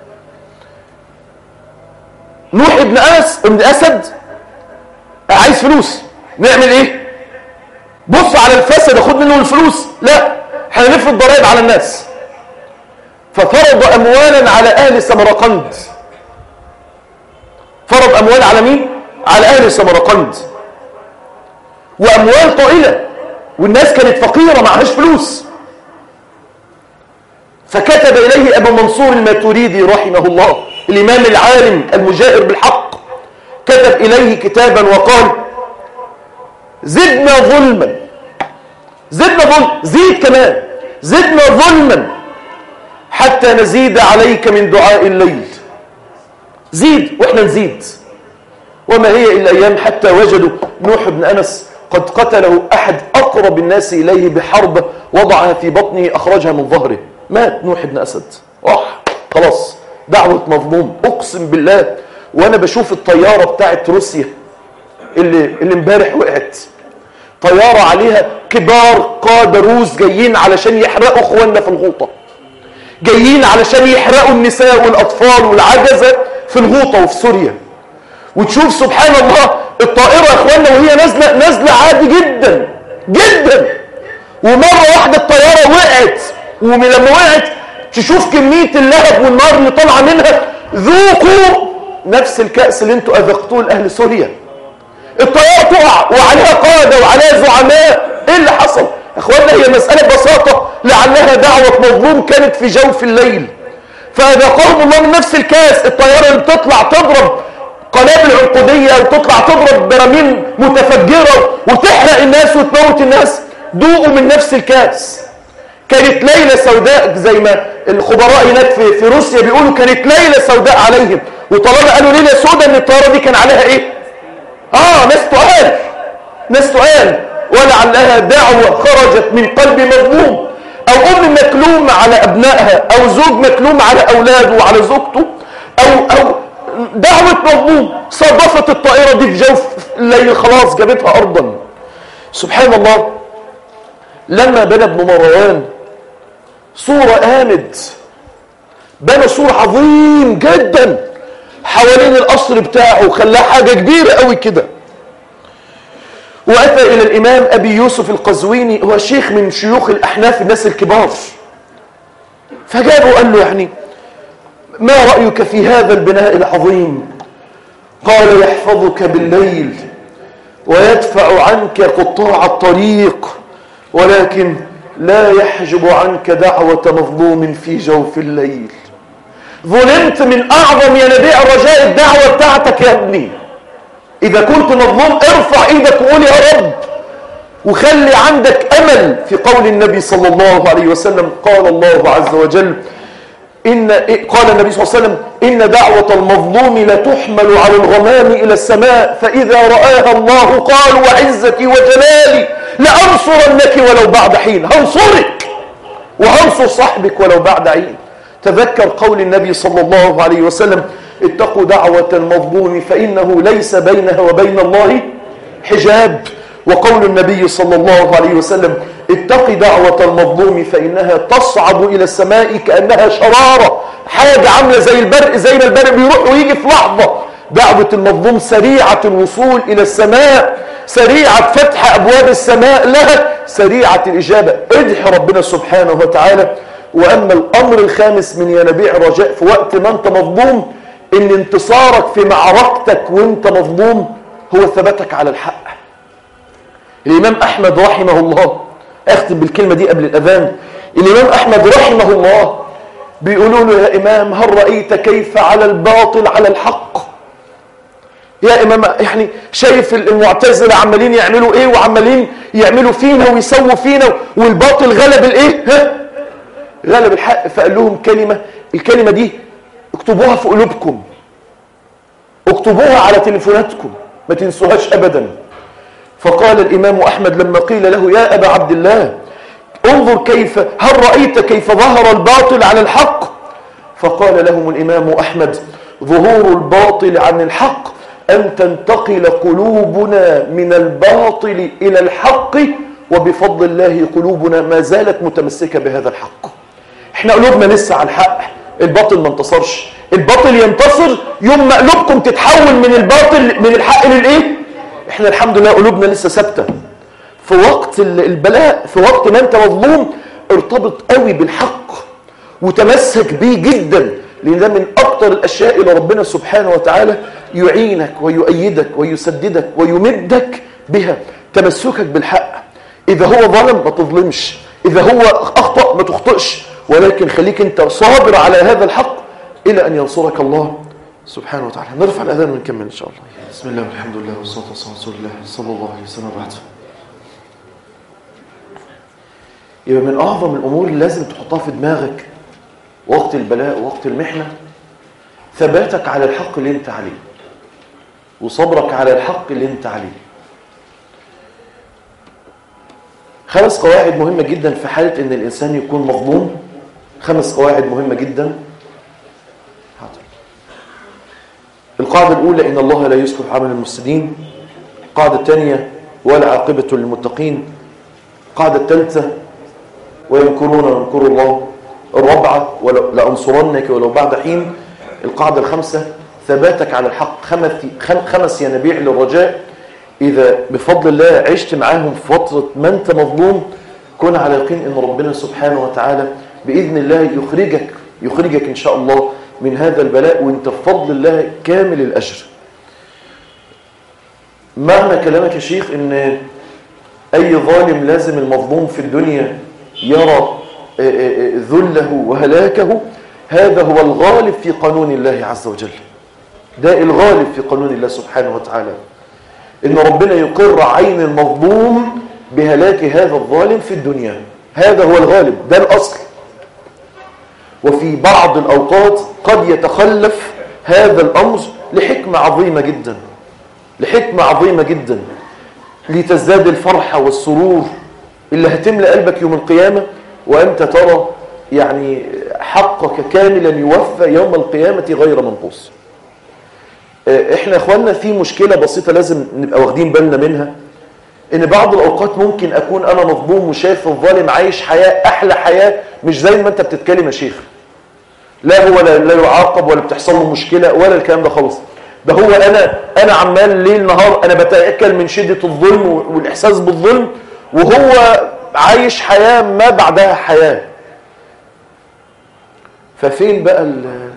Speaker 1: نوح بن أسد عايز فلوس، نعمل ايه؟ بص على الفسد اخد منه الفلوس؟ لا، هنفرض ضرائب على الناس. ففرض اموالا على اهل سمرقند. فرض اموال على مين؟ على اهل سمرقند، واموال طائله، والناس كانت فقيره معهاش فلوس. فكتب اليه ابو منصور الماتريدي رحمه الله، الامام العالم المجاهر بالحق، كتب اليه كتابا وقال زدنا ظلما، زيد كمان، زدنا ظلما حتى نزيد عليك من دعاء الليل. زيد واحنا نزيد. وما هي إلا أيام حتى وجدوا نوح بن أنس قد قتله أحد أقرب الناس إليه بحربة وضعها في بطنه أخرجها من ظهره. مات نوح بن أسد، خلاص، دعوة مظلوم. أقسم بالله وأنا بشوف الطيارة بتاعت روسيا اللي امبارح وقعت، طيارة عليها كبار قادة روس جايين علشان يحرقوا اخواننا في الغوطة، جايين علشان يحرقوا النساء والأطفال والعجزة في الغوطة وفي سوريا. وتشوف سبحان الله الطائرة يا اخواننا وهي نازلة عادي جدا جدا، ومرة واحدة الطيارة وقعت، ولما وقعت تشوف كمية اللهب والنار اللي طالعة منها. ذوقوا نفس الكأس اللي انتوا أذقتوه لأهل سوريا. الطيارة تقع وعليها قادة وعليها زعماء. ايه اللي حصل؟ اخواننا هي مسألة بساطة، لعلها دعوة مظلوم كانت في جوف الليل، فأذاقهم الله من نفس الكاس. الطيارة اللي بتطلع تضرب قنابل عنقودية وتطلع تضرب براميل متفجرة وتحرق الناس وتموت الناس، ذوقوا من نفس الكاس. كانت ليلة سوداء زي ما الخبراء هناك في روسيا بيقولوا، كانت ليلة سوداء عليهم. وطالما قالوا ليلة سوداء ان الطيارة دي كان عليها ايه؟ ناس تقال ولعلها دعوة خرجت من قلب مظلوم، او ام مكلوم على ابنائها، او زوج مكلوم على اولاده وعلى زوجته، او دعوة مظلوم صادفت الطائرة دي في جوف الليل، خلاص جابتها ارضا. سبحان الله. لما بنى ابن مروان سور آمد، بنى سور عظيم جدا حوالين القصر بتاعه، خلاه حاجة كبيرة قوي كده. وأتى إلى الإمام أبي يوسف القزويني، هو شيخ من شيوخ الأحناف الناس الكبار، فجابه وقال له يعني ما رأيك في هذا البناء العظيم؟ قال يحفظك بالليل ويدفع عنك قطاع الطريق، ولكن لا يحجب عنك دعوة مظلوم في جوف الليل. ظلمت من أعظم ينابيع الرجاء الدعوة بتاعتك يا ابني. إذا كنت مظلوم ارفع إيدك وقول يا رب، وخلي عندك أمل في قول النبي صلى الله عليه وسلم. قال الله عز وجل قال النبي صلى الله عليه وسلم إن دعوة المظلوم لتحمل على الغمام إلى السماء، فإذا رآها الله قال وعزتي وجلالي لأنصرنك ولو بعد حين، هنصرك وهنصر صاحبك ولو بعد حين. تذكر قول النبي صلى الله عليه وسلم: اتقوا دعوة المظلوم فإنه ليس بينها وبين الله حجاب. وقول النبي صلى الله عليه وسلم: اتق دعوة المظلوم فإنها تصعد إلى السماء كأنها شرارة، حاجة عاملة زي البرق، زي ما البرق بيروح ويجي في لحظة. دعوة المظلوم سريعة الوصول إلى السماء، سريعة فتح أبواب السماء لها، سريعة الإجابة. ادعي ربنا سبحانه وتعالى. وأما الأمر الخامس من ينابيع الرجاء في وقت ما أنت مظلوم، إن انتصارك في معركتك وأنت مظلوم هو ثباتك على الحق. الإمام أحمد رحمه الله، أختم بالكلمة دي قبل الأذان، الإمام أحمد رحمه الله بيقولوا له: يا إمام هل رأيت كيف على الباطل على الحق؟ يا إمام يعني شايف المعتزلة عمالين يعملوا إيه وعمالين يعملوا فينا ويسووا فينا، والباطل غلب الإيه؟ غلب الحق. فقال لهم كلمة، الكلمة دي اكتبوها في قلوبكم، اكتبوها على تليفوناتكم، ما تنسوهاش أبدا. فقال الإمام أحمد لما قيل له: يا أبا عبد الله انظر كيف، هل رأيت كيف ظهر الباطل على الحق؟ فقال لهم الإمام أحمد: ظهور الباطل عن الحق أن تنتقل قلوبنا من الباطل إلى الحق، وبفضل الله قلوبنا ما زالت متمسكة بهذا الحق. احنا قلوبنا لسه على الحق، الباطل ما انتصرش. الباطل ينتصر يوم ما قلوبكم تتحول من الباطل من الحق للإيه؟ احنا الحمد لله قلوبنا لسه ثابته. في وقت البلاء، في وقت ما انت مظلوم، ارتبط قوي بالحق وتمسك بيه جدا، لان ده من اكتر الاشياء اللي ربنا سبحانه وتعالى يعينك ويؤيدك ويسددك ويمدك بها، تمسكك بالحق. اذا هو ظلم ما تظلمش، اذا هو اخطأ ما تخطئش، ولكن خليك انت صابر على هذا الحق الى ان ينصرك الله سبحانه وتعالى. نرفع الاذان ونكمل ان شاء الله. بسم الله والحمد لله والصلاه والسلام على رسول الله صلى الله عليه وسلم. بعد، يبقى من اعظم الامور اللي لازم تحطها في دماغك وقت البلاء ووقت المحنه ثباتك على الحق اللي انت عليه، وصبرك على الحق اللي انت عليه. 5 قواعد مهمه جدا في حاله ان الانسان يكون مظلوم. 5 قواعد مهمه جدا. القاعدة الأولى: إن الله لا يصلح عمل المفسدين. القاعدة الثانية: والعاقبة للمتقين. القاعدة الثالثة: ويمكرون ويمكر الله. الرابعة: لأنصرنك ولو بعد حين. القاعدة الخامسة: ثباتك على الحق. 5 ينابيع للرجاء إذا بفضل الله عشت معاهم في فترة ما أنت مظلوم، كن على يقين إن ربنا سبحانه وتعالى بإذن الله يخرجك إن شاء الله من هذا البلاء وانت بفضل الله كامل الأجر. معنى كلامك يا شيخ ان اي ظالم لازم المظلوم في الدنيا يرى ذله وهلاكه، هذا هو الغالب في قانون الله عز وجل. ده الغالب في قانون الله سبحانه وتعالى، ان ربنا يقر عين المظلوم بهلاك هذا الظالم في الدنيا. هذا هو الغالب، ده الأصل. وفي بعض الأوقات قد يتخلف هذا الأمر لحكمة عظيمة جدا، لحكمة عظيمة جدا، لتزداد الفرحة والسرور اللي هتملأ قلبك يوم القيامة وأنت ترى يعني حقك كاملا يوفى يوم القيامة غير منقوص. احنا اخواننا في مشكلة بسيطة لازم نبقى واخدين بالنا منها، ان بعض الاوقات ممكن اكون انا مظلوم وشايف الظالم عايش حياة احلى حياة، مش زي ما انت بتتكلم يا شيخ. لا هو لا يعاقب ولا بتحصل له مشكلة ولا الكلام ده خالص. ده هو انا عمال ليل نهار انا بتأكل من شدة الظلم والاحساس بالظلم، وهو عايش حياة ما بعدها حياة. ففين بقى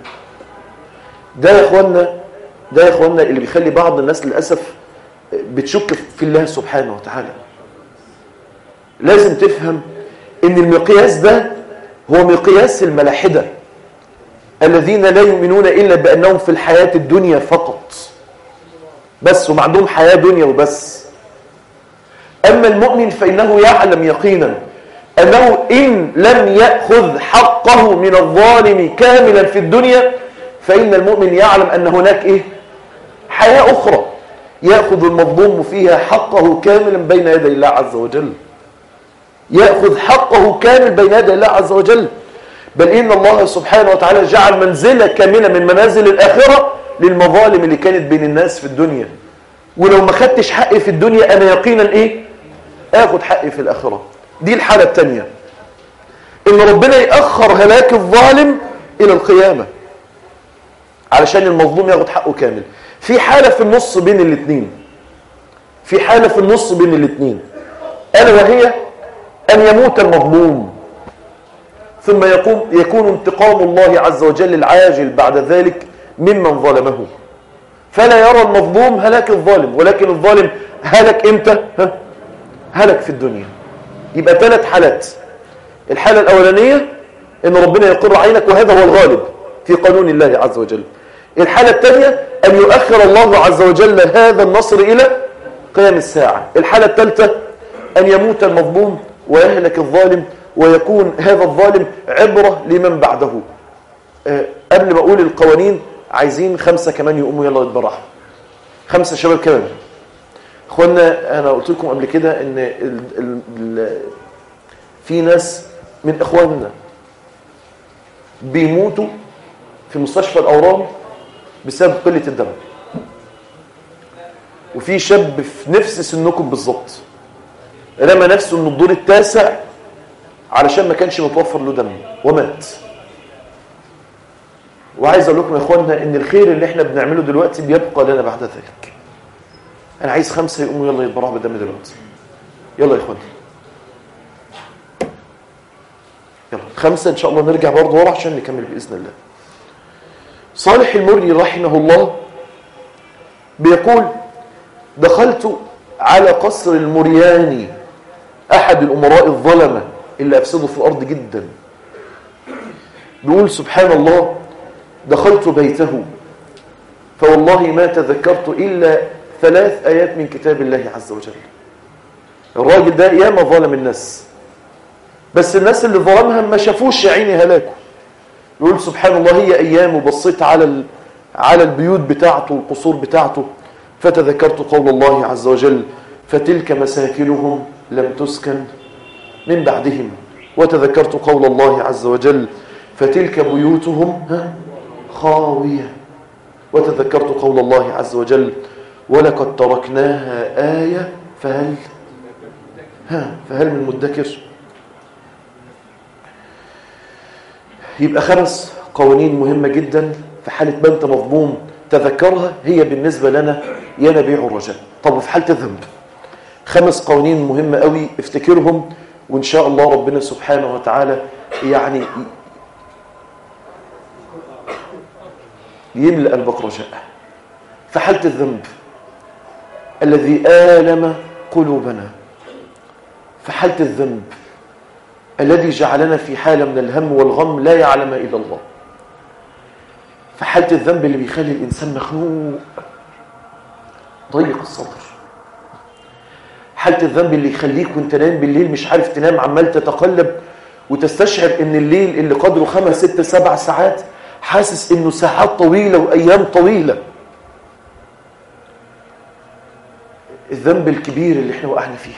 Speaker 1: ده يا اخوانا اللي بيخلي بعض الناس للأسف بتشك في الله سبحانه وتعالى. لازم تفهم ان المقياس ده هو مقياس الملاحدة الذين لا يؤمنون إلا بأنهم في الحياة الدنيا فقط بس، وما عندهم حياة دنيا وبس. أما المؤمن فإنه يعلم يقينا أنه إن لم يأخذ حقه من الظالم كاملا في الدنيا، فإن المؤمن يعلم أن هناك حياة أخرى. يأخذ المظلوم فيها حقه كاملا بين يدي الله عز وجل، يأخذ حقه كامل بين يدي الله عز وجل. بل إن الله سبحانه وتعالى جعل منزلة كاملة من منازل الآخرة للمظالم اللي كانت بين الناس في الدنيا. ولو ما خدتش حقي في الدنيا أنا يقينا آخذ حقي في الآخرة. دي الحالة الثانية، إن ربنا يأخر هلاك الظالم إلى القيامة علشان المظلوم ياخد حقه كامل. في حالة في النص بين الاثنين، في حالة في النص بين الاثنين، ألا وهي أن يموت المظلوم ثم يكون انتقام الله عز وجل العاجل بعد ذلك ممن ظلمه، فلا يرى المظلوم هلاك الظالم، ولكن الظالم هلك إمتى؟ هلك في الدنيا. يبقى 3 حالات. الحالة الأولانية إن ربنا يقر عينك، وهذا هو الغالب في قانون الله عز وجل. الحالة الثانية أن يؤخر الله عز وجل هذا النصر إلى قيام الساعة. الحالة الثالثة أن يموت المظلوم ويهلك الظالم، ويكون هذا الظالم عبرة لمن بعده. قبل ما أقول القوانين، عايزين 5 كمان يقوموا يلا يتبرعوا. 5 شباب كمان. اخوانا، أنا قلت لكم قبل كده إن في ناس من إخواننا بيموتوا في مستشفى الأورام بسبب قلة الدم. وفي شاب في نفس سنكم بالظبط رمى نفسه من الدور التاسع علشان ما كانش متوفر له دم ومات. وعايز اقول لكم يا اخواننا ان الخير اللي احنا بنعمله دلوقتي بيبقى لنا بعد ذلك. انا عايز 5 يقوموا يلا يتبرعوا بالدم دلوقتي. يلا يا اخواننا، يلا 5 ان شاء الله. نرجع برضه ورا عشان نكمل باذن الله. صالح المري رحمه الله بيقول: دخلت على قصر المرياني، احد الامراء الظلمه اللي افسدوا في الارض جدا. بيقول: سبحان الله، دخلت بيته فوالله ما تذكرت الا 3 آيات من كتاب الله عز وجل. الراجل ده ياما ظلم الناس، بس الناس اللي ظلمها ما شافوش يا عيني هلاكه. يقول: سبحان الله، هي ايام وبصيت على البيوت بتاعته والقصور بتاعته فتذكرت قول الله عز وجل: فتلك مساكنهم لم تسكن من بعدهم. وتذكرت قول الله عز وجل: فتلك بيوتهم خاوية. وتذكرت قول الله عز وجل: ولقد تركناها آية فهل من مدكر. يبقى 5 قوانين مهمة جدا في حالة ما انت مظلوم تذكرها، هي بالنسبة لنا ينابيع الرجاء. طب وفي حالة الذنب 5 قوانين مهمة قوي افتكرهم، وإن شاء الله ربنا سبحانه وتعالى يعني يملأ قلبك رجاء. في حالة الذنب الذي آلم قلوبنا، في حالة الذنب الذي جعلنا في حالة من الهم والغم لا يعلم إلا الله، في حالة الذنب اللي بيخلي الإنسان مخنوق ضيق الصدر، حالة الذنب اللي يخليك وانت نايم بالليل مش عارف تنام، عمال تتقلب وتستشعر ان الليل اللي قدره 5 6 7 ساعات حاسس انه ساعات طويلة وايام طويلة. الذنب الكبير اللي احنا وقعنا فيه،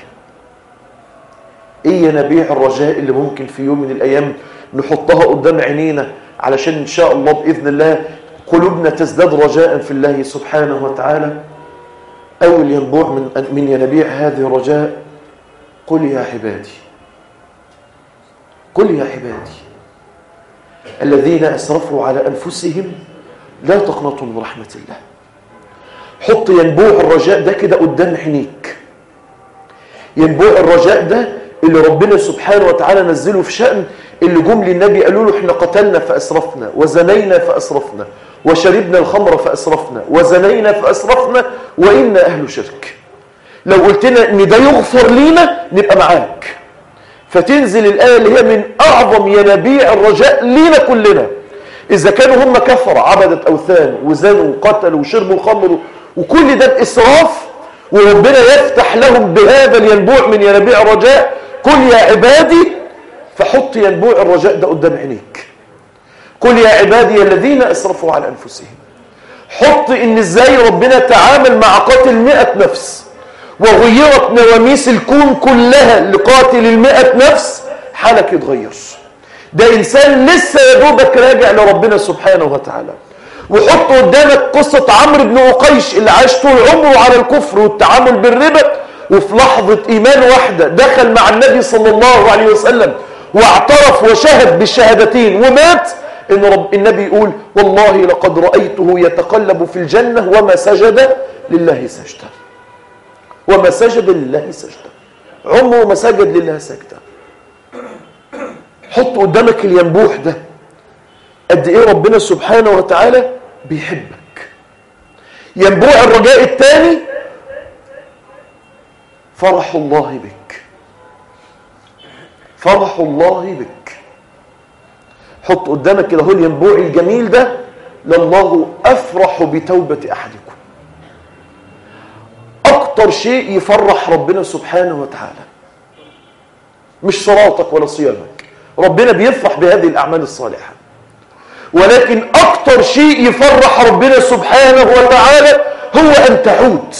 Speaker 1: ايه ينابيع الرجاء اللي ممكن في يوم من الايام نحطها قدام عينينا علشان ان شاء الله باذن الله قلوبنا تزداد رجاء في الله سبحانه وتعالى. اول ينبوع من ينابيع هذه الرجاء: قل يا عبادي، قل يا عبادي الذين اسرفوا على انفسهم لا تقنطوا من رحمة الله. حط ينبوع الرجاء ده كده قدام عينيك. ينبوع الرجاء ده اللي ربنا سبحانه وتعالى نزله في شأن اللي جم للنبي قالوا له: احنا قتلنا فأسرفنا، وزنينا فأسرفنا، وشربنا الخمر فأسرفنا، وزنينا فأسرفنا، وإنا أهل شرك. لو قلتنا ان ده يغفر لينا نبقى معاك. فتنزل الآية اللي هي من أعظم ينابيع الرجاء لينا كلنا. إذا كانوا هم كفروا عبدة أوثان وزنوا وقتلوا وشربوا الخمر وكل ده بإسراف، وربنا يفتح لهم بهذا الينبوع من ينابيع الرجاء: قل يا عبادي. فحط ينبوع الرجاء ده قدام عينيك. قل يا عبادي الذين أسرفوا على أنفسهم. حط ان ازاي ربنا تعامل مع قاتل 100 نفس وغيرت نواميس الكون كلها لقاتل 100 نفس، حالك يتغير. ده انسان لسه يا دوبك راجع لربنا سبحانه وتعالى. وحط قدامك قصة عمرو بن عقيش اللي عاش طول عمره على الكفر والتعامل بالربا، وفي لحظة إيمان واحدة دخل مع النبي صلى الله عليه وسلم واعترف وشهد بالشهادتين ومات. إن النبي يقول والله لقد رأيته يتقلب في الجنة وما سجد لله سجدة، وما سجد لله سجدة، عمره ما سجد لله سجدة. حط قدامك الينبوح ده قد إيه ربنا سبحانه وتعالى بيحبك. ينبوع الرجاء الثاني فرح الله بك، فرح الله بك. حط قدامك كده هو الينبوع الجميل ده، لله أفرح بتوبة أحدكم. أكتر شيء يفرح ربنا سبحانه وتعالى مش صلاتك ولا صيامك، ربنا بيفرح بهذه الأعمال الصالحة، ولكن أكتر شيء يفرح ربنا سبحانه وتعالى هو أن تعود.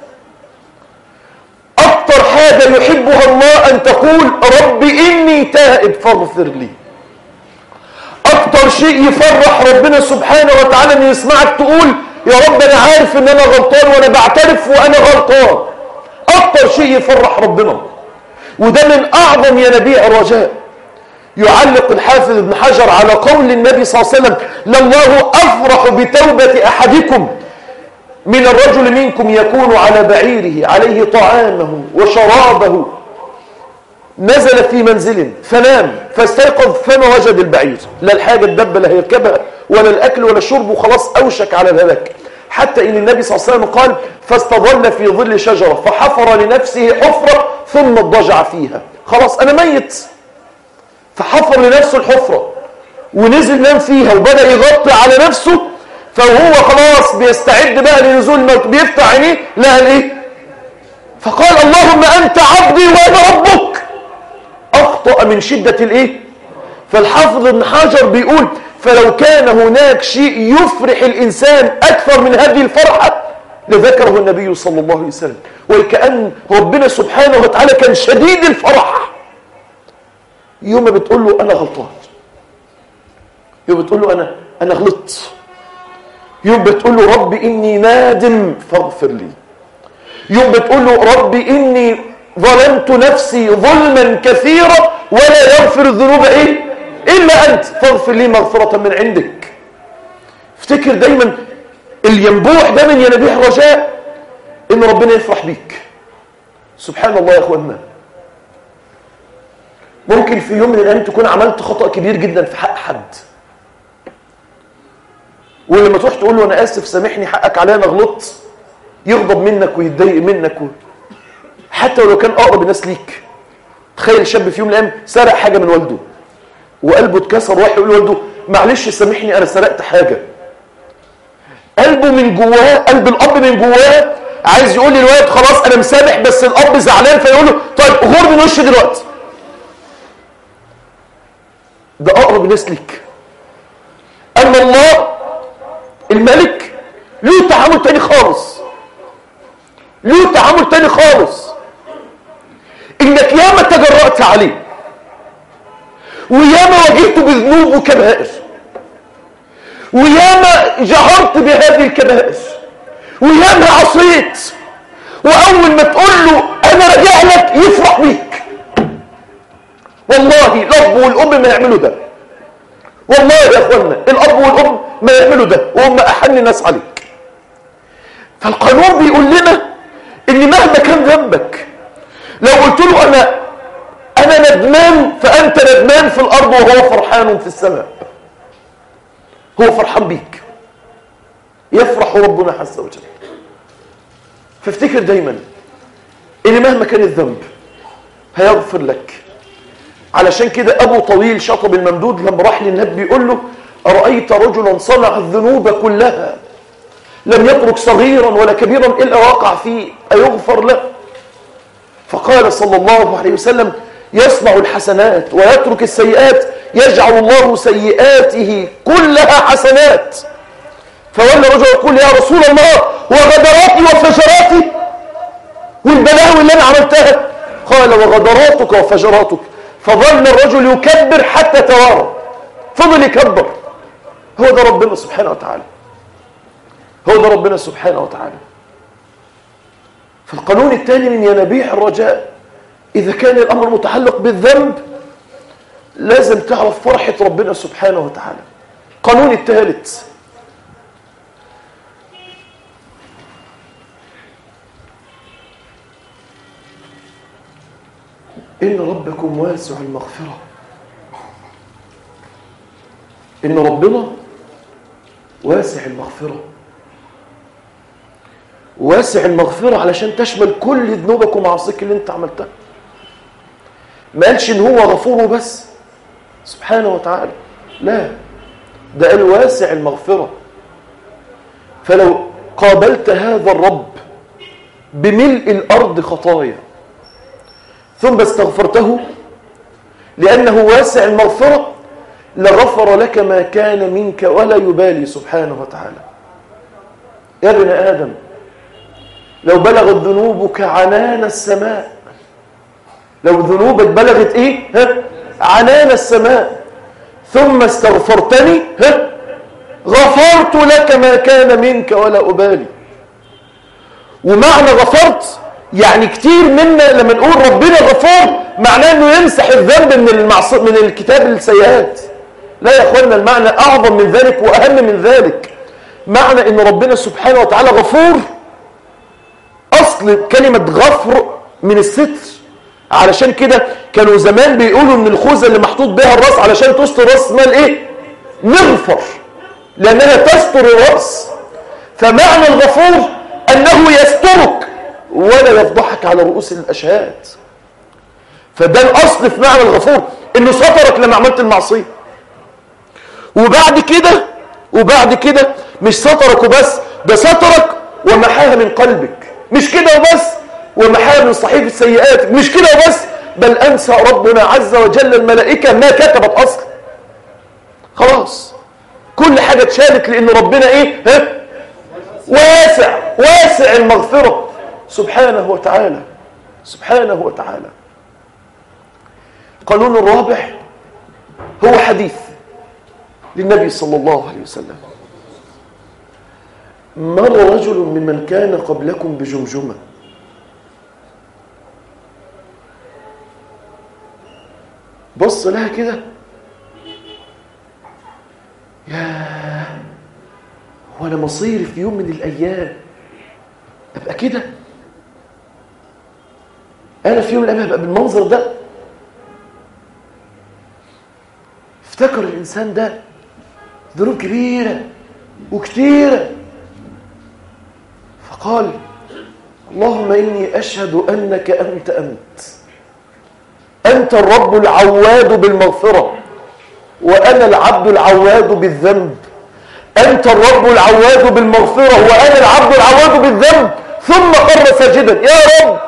Speaker 1: أكتر حاجة يحبها الله أن تقول رب إني تائب فاغفر لي. أكتر شيء يفرح ربنا سبحانه وتعالى أن يسمعك تقول يا رب أنا عارف أن أنا غلطان وأنا بعترف وأنا غلطان. أكتر شيء يفرح ربنا، وده من أعظم ينابيع الرجاء. يعلق الحافظ ابن حجر على قول النبي صلى الله عليه وسلم لله أفرح بتوبة أحدكم من الرجل منكم يكون على بعيره عليه طعامه وشرابه، نزل في منزل فنام فاستيقظ فما وجد البعير، لا الحاجة الدبة لا هيركبها ولا الأكل ولا الشرب، وخلاص أوشك على الهلاك. حتى إن النبي صلى الله عليه وسلم قال فاستظل في ظل شجرة فحفر لنفسه حفرة ثم اضطجع فيها. خلاص أنا ميت، فحفر لنفسه الحفرة ونزل نام فيها وبدأ يغطي على نفسه، فهو خلاص بيستعد بقى لنزول الموت، بيفتح عينيه لقى ايه؟ فقال اللهم أنت عبدي وأنا ربك. أخطأ من شدة الايه؟ فالحافظ ابن حجر بيقول فلو كان هناك شيء يفرح الإنسان أكثر من هذه الفرحة لذكره النبي صلى الله عليه وسلم. وكأن ربنا سبحانه وتعالى كان شديد الفرح يوم بتقول له أنا غلطان، يوم بتقول له أنا غلطت، يوم بتقول له رب إني نادم فاغفر لي، يوم بتقول له رب إني ظلمت نفسي ظلما كثيرا ولا يغفر الذنوب إلا أنت فاغفر لي مغفرة من عندك. افتكر دايما الينبوع ده من ينابيع الرجاء إن ربنا يفرح بيك. سبحان الله يا أخواننا، ممكن في يوم من الأيام تكون عملت خطأ كبير جدا في حق حد، ولما تروح تقول له أنا آسف سامحني حقك عليا أنا غلطت، يغضب منك ويتضايق منك حتى ولو كان أقرب الناس ليك. تخيل شاب في يوم من الأيام سرق حاجة من والده وقلبه اتكسر، واحد يقول لوالده معلش سامحني أنا سرقت حاجة. قلبه من جواه، قلب الأب من جواه عايز يقول للولد خلاص أنا مسامح، بس الأب زعلان فيقول له طيب غور من وشي دلوقتي. ده أقرب الناس ليك. أما الله الملك له تعامل تاني خالص، له تعامل تاني خالص. إنك ياما تجرأت عليه وياما واجهته بذنوب وكبائر وياما جهرت بهذه الكبائر وياما عصيت، وأول ما تقول له أنا راجع لك يفرح بيك. والله الأب والأم ما يعملوا ده، والله يا أخوانا الأب والأم ما يعملوا ده، وهم أحن الناس عليك. فالقانون بيقول لنا إن مهما كان ذنبك لو قلت له أنا ندمان فأنت ندمان في الأرض وهو فرحان في السماء، هو فرحان بيك، يفرح ربنا عز وجل. فافتكر دايما إن مهما كان الذنب هيغفر لك. علشان كده أبو طويل شطب الممدود لما راح للنبي بيقول له أرأيت رجلا صنع الذنوب كلها لم يترك صغيرا ولا كبيرا إلا وقع فيه أيغفر له؟ فقال صلى الله عليه وسلم يصنع الحسنات ويترك السيئات يجعل الله سيئاته كلها حسنات. فولى رجل يقول يا رسول الله وغدراتي وفجراتي والبلاوي اللي انا عملتها؟ قال وغدراتك وفجراتك. فظل الرجل يكبر حتى توارى، فضل يكبر. هو ده ربنا سبحانه وتعالى، هو ده ربنا سبحانه وتعالى. فالقانون الثاني من ينابيع الرجاء، إذا كان الأمر متعلق بالذنب لازم تعرف فرحة ربنا سبحانه وتعالى. القانون الثالث، إن ربكم واسع المغفرة. إن ربنا واسع المغفرة. واسع المغفرة علشان تشمل كل ذنوبك ومعاصيك اللي انت عملتها. ما قالش إن هو غفور بس سبحانه وتعالى، لا، ده قال واسع المغفرة. فلو قابلت هذا الرب بملء الأرض خطايا ثم استغفرته لأنه واسع المغفرة لغفر لك ما كان منك ولا يبالي سبحانه وتعالى. يا ابن آدم لو بلغت ذنوبك عنان السماء، لو ذنوبك بلغت ايه؟ عنان السماء ثم استغفرتني غفرت لك ما كان منك ولا أبالي. ومعنى غفرت يعني كتير منا لما نقول ربنا غفور معناه انه يمسح الذنب من الكتاب السيئات. لا يا اخوانا، المعنى اعظم من ذلك واهم من ذلك. معنى ان ربنا سبحانه وتعالى غفور، اصل كلمة غفر من الستر. علشان كده كانوا زمان بيقولوا ان الخوذة اللي محطوط بها الراس علشان تستر الراس اسمها الايه؟ مغفر، لانها تستر الراس. فمعنى الغفور انه يسترك ولا يفضحك على رؤوس الاشهاد. فده الاصل في معنى الغفور، انه سترك لما عملت المعصيه. وبعد كده مش سترك وبس، ده سترك ومحاها من قلبك. مش كده وبس، ومحاها من صحيفه سيئاتك. مش كده وبس، بل انسى ربنا عز وجل الملائكه ما كتبت اصلا. خلاص كل حاجه اتشالت، لان ربنا ايه؟ واسع المغفره سبحانه وتعالى، سبحانه وتعالى. القانون الرابع هو حديث للنبي صلى الله عليه وسلم. مر رجل ممن كان قبلكم بجمجمة، بص لها كده، ياه، هو انا مصيري في يوم من الايام ابقى كده؟ انا في يوم من الايام هبقى بالمنظر ده؟ افتكر الانسان ده ذنوب كبيره وكتيره، فقال اللهم اني اشهد انك انت الرب العواد بالمغفره وانا العبد العواد بالذنب. انت الرب العواد بالمغفره وانا العبد العواد بالذنب. ثم قر ساجدا، يا رب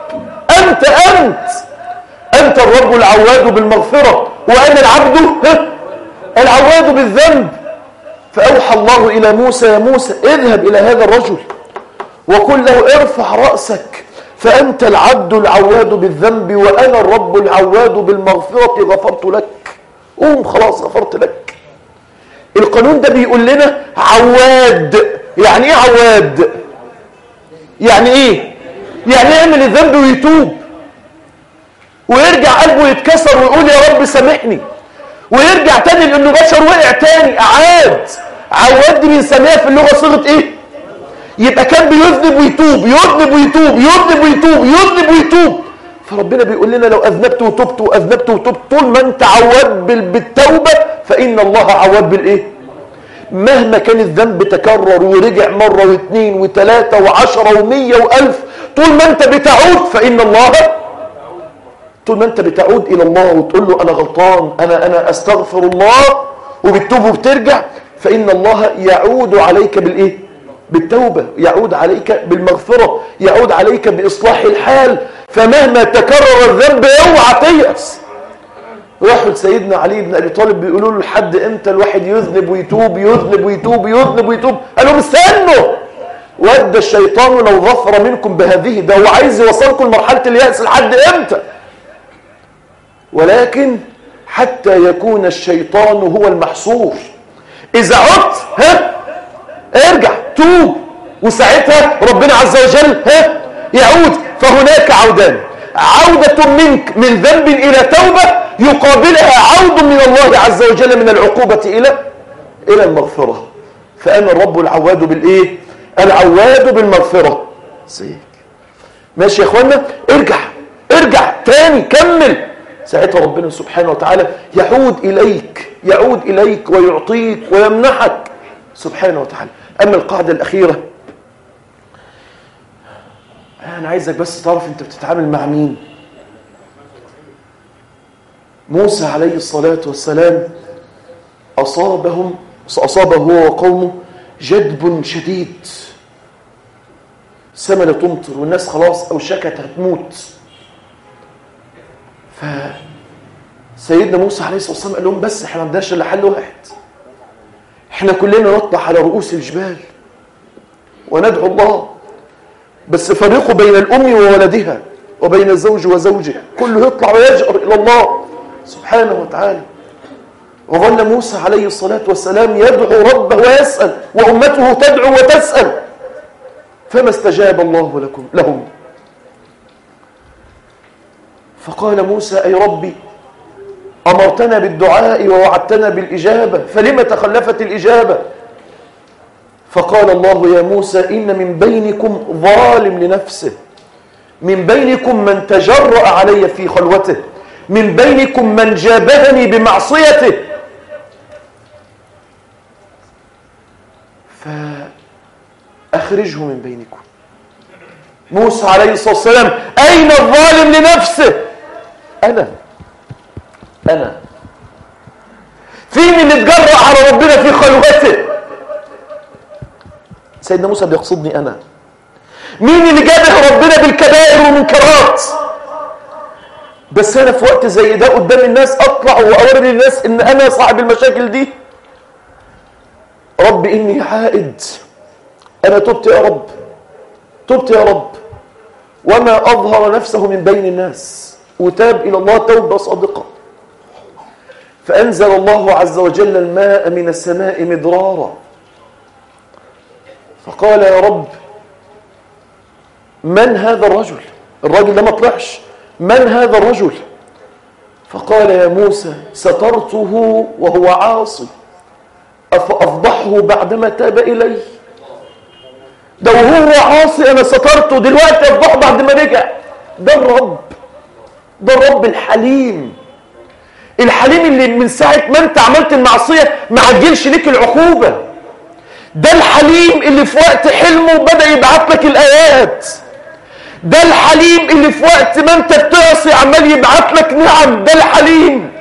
Speaker 1: انت الرب العواد بالمغفره وانا العبد العواد بالذنب. فاوحى الله الى موسى، يا موسى اذهب الى هذا الرجل وقل له ارفع راسك فانت العبد العواد بالذنب وانا الرب العواد بالمغفره غفرت لك. قوم خلاص غفرت لك. القانون ده بيقول لنا عواد. يعني ايه عواد؟ يعني ايه؟ يعني يعمل الذنب ويتوب ويرجع قلبه يتكسر ويقول يا رب سامحني، ويرجع تاني لانه بشر وقع تاني. عواد دي بنسميها في اللغه صيغه ايه؟ يبقى كان بيذنب ويتوب، يذنب ويتوب، يذنب ويتوب، يذنب ويتوب. فربنا بيقول لنا لو اذنبت وتبت واذنبت وتبت، طول ما انت عواد بالتوبه فان الله عواد بالايه؟ مهما كان الذنب تكرر ورجع مره واثنين وثلاثه وعشره ومية والف، طول ما انت بتعود فان الله، طول ما انت بتعود الى الله وتقول له انا غلطان، انا استغفر الله، وبتتوب وبترجع، فان الله يعود عليك بالايه؟ بالتوبه، يعود عليك بالمغفره، يعود عليك باصلاح الحال. فمهما تكرر الذنب اوعى تيأس، راحوا لسيدنا علي بن أبي طالب بيقولوا له لحد إمتى الواحد يذنب ويتوب يذنب ويتوب يذنب ويتوب؟ قال لهم استنوا، ود الشيطان لو ظفر منكم بهذه، ده هو عايز يوصلكم لمرحلة اليأس لحد إمتى؟ ولكن حتى يكون الشيطان هو المحصور. إذا عدت ارجع توب، وساعتها ربنا عز وجل يعود. فهناك عودان، عودة منك من ذنب إلى توبة يقابلها عود من الله عز وجل من العقوبة إلى المغفرة. فأنا الرب العواد بالإيه؟ العواد بالمغفرة. ماشي يا إخوانا؟ ارجع تاني، كمل. ساعتها ربنا سبحانه وتعالى يعود إليك ويعطيك ويمنحك سبحانه وتعالى. أما القاعدة الأخيرة، أنا عايزك بس تعرف أنت بتتعامل مع مين. موسى عليه الصلاة والسلام أصابه هو وقومه جدب شديد، السماء لا تمطر والناس خلاص أوشكت هتموت. فسيدنا موسى عليه الصلاة والسلام قال لهم بس احنا ما عندناش الا حل واحد، احنا كلنا نطلع على رؤوس الجبال وندعو الله، بس فرقوا بين الأم وولدها وبين الزوج وزوجه، كله يطلع ويجأر إلى الله سبحانه وتعالى. وظل موسى عليه الصلاة والسلام يدعو ربه ويسأل، وأمته تدعو وتسأل، فما استجاب الله لهم. فقال موسى أي ربي أمرتنا بالدعاء ووعدتنا بالإجابة، فلما تخلفت الإجابة؟ فقال الله يا موسى إن من بينكم ظالم لنفسه، من بينكم من تجرأ علي في خلوته، من بينكم من جابهني بمعصيته، فأخرجه من بينكم. موسى عليه الصلاة والسلام أين الظالم لنفسه؟ أنا. فين اللي اتجرأ على ربنا في خلوته؟ سيدنا موسى بيقصدني أنا. مين اللي جابه ربنا بالكبائر والمنكرات؟ بس أنا في وقت زي ده قدام الناس أطلع وأوري الناس إن أنا صاحب المشاكل دي. رب إني عائد، أنا تبت يا رب، وما أظهر نفسه من بين الناس، وتاب إلى الله توبة صادقة. فأنزل الله عز وجل الماء من السماء مدرارا، فقال يا رب من هذا الرجل ده ما طلعش، من هذا الرجل؟ فقال يا موسى سترته وهو عاصي، أفأفضحه بعدما تاب إلي؟ ده وهو عاصي أنا سترته، دلوقتي أفضحه بعد ما رجع. ده الرب الحليم اللي من ساعة ما انت عملت المعصية ما عجلش ليك العقوبة. ده الحليم اللي في وقت حلمه بدأ يبعت لك الآيات. ده الحليم اللي في وقت ما انت بتعصي عمال يبعت لك نعم. ده الحليم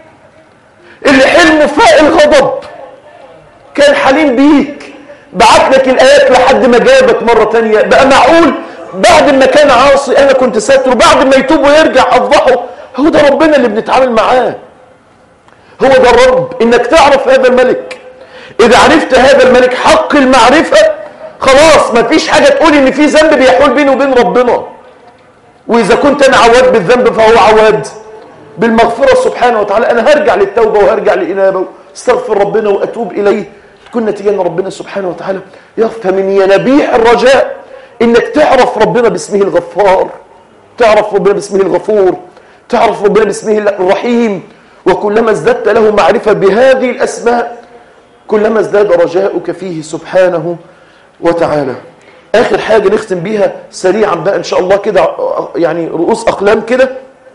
Speaker 1: اللي حلمه فاق الغضب كان حليم بيك، بعت لك الآيات لحد ما جابك مرة تانية. بقى معقول بعد ما كان عاصي أنا كنت ساتره، بعد ما يتوب ويرجع أفضحه؟ هو ده ربنا اللي بنتعامل معاه، هو ده الرب. إنك تعرف هذا الملك، إذا عرفت هذا الملك حق المعرفة خلاص مفيش حاجة تقول إن في ذنب بيحول بيني وبين ربنا. وإذا كنت أنا عواد بالذنب فهو عواد بالمغفرة سبحانه وتعالى. أنا هرجع للتوبة وهرجع للإنابة واستغفر ربنا وأتوب إليه، تكون نتيجة أن ربنا سبحانه وتعالى يغفر. من ينابيع الرجاء إنك تعرف ربنا باسمه الغفار، تعرف ربنا باسمه الغفور، تعرف ربنا باسمه الرحيم. وكلما ازددت له معرفة بهذه الأسماء كلما ازداد رجاؤك فيه سبحانه وتعالى. آخر حاجة نختم بيها سريعا بقى إن شاء الله كده، يعني رؤوس أقلام كده.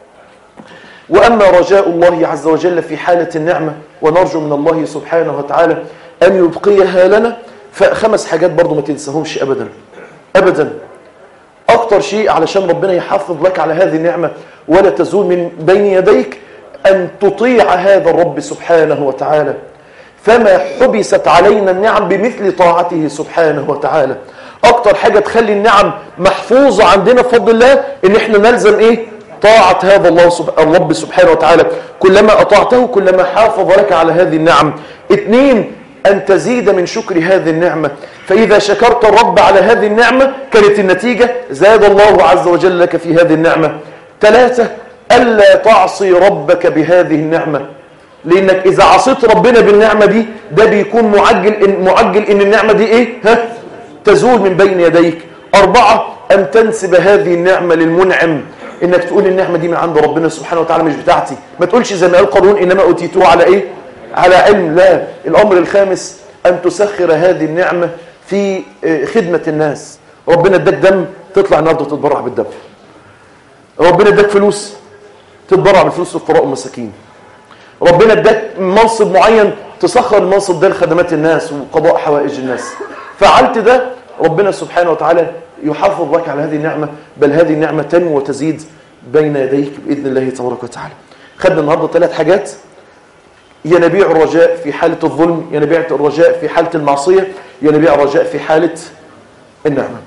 Speaker 1: وأما رجاء الله عز وجل في حالة النعمة، ونرجو من الله سبحانه وتعالى أن يبقيها لنا، فخمس حاجات برضو ما تنساهمش أبدا. أكتر شيء علشان ربنا يحافظ لك على هذه النعمة ولا تزول من بين يديك أن تطيع هذا الرب سبحانه وتعالى. فما حبست علينا النعم بمثل طاعته سبحانه وتعالى. أكتر حاجة تخلي النعم محفوظة عندنا بفضل الله إن إحنا نلزم طاعة هذا الرب سبحانه وتعالى، كلما أطعته كلما حافظ لك على هذه النعم. 2 أن تزيد من شكر هذه النعمة، فإذا شكرت الرب على هذه النعمة كانت النتيجة زاد الله عز وجل لك في هذه النعمة. 3 ألا تعصي ربك بهذه النعمة، لأنك إذا عصيت ربنا بالنعمة دي ده بيكون معجل إن النعمة دي تزول من بين يديك. 4 أن تنسب هذه النعمة للمنعم، إنك تقول النعمة دي من عند ربنا سبحانه وتعالى مش بتاعتي، ما تقولش زي ما قال قارون إنما أوتيتوه على على علم. لا. الأمر الخامس أن تسخر هذه النعمة في خدمة الناس. ربنا اداك دم تطلع النهارده تتبرع بالدم، ربنا اداك فلوس تتبرع بالفلوس للفقراء والمساكين، ربنا اداك منصب معين تسخر المنصب ده لخدمات الناس وقضاء حوائج الناس. فعلت ده ربنا سبحانه وتعالى يحافظ لك على هذه النعمة، بل هذه النعمة تنمو وتزيد بين يديك بإذن الله تبارك وتعالى. خدنا النهارده 3 حاجات: ينبيع الرجاء في حالة الظلم، ينبيع الرجاء في حالة المعصية، ينبيع الرجاء في حالة النعمة.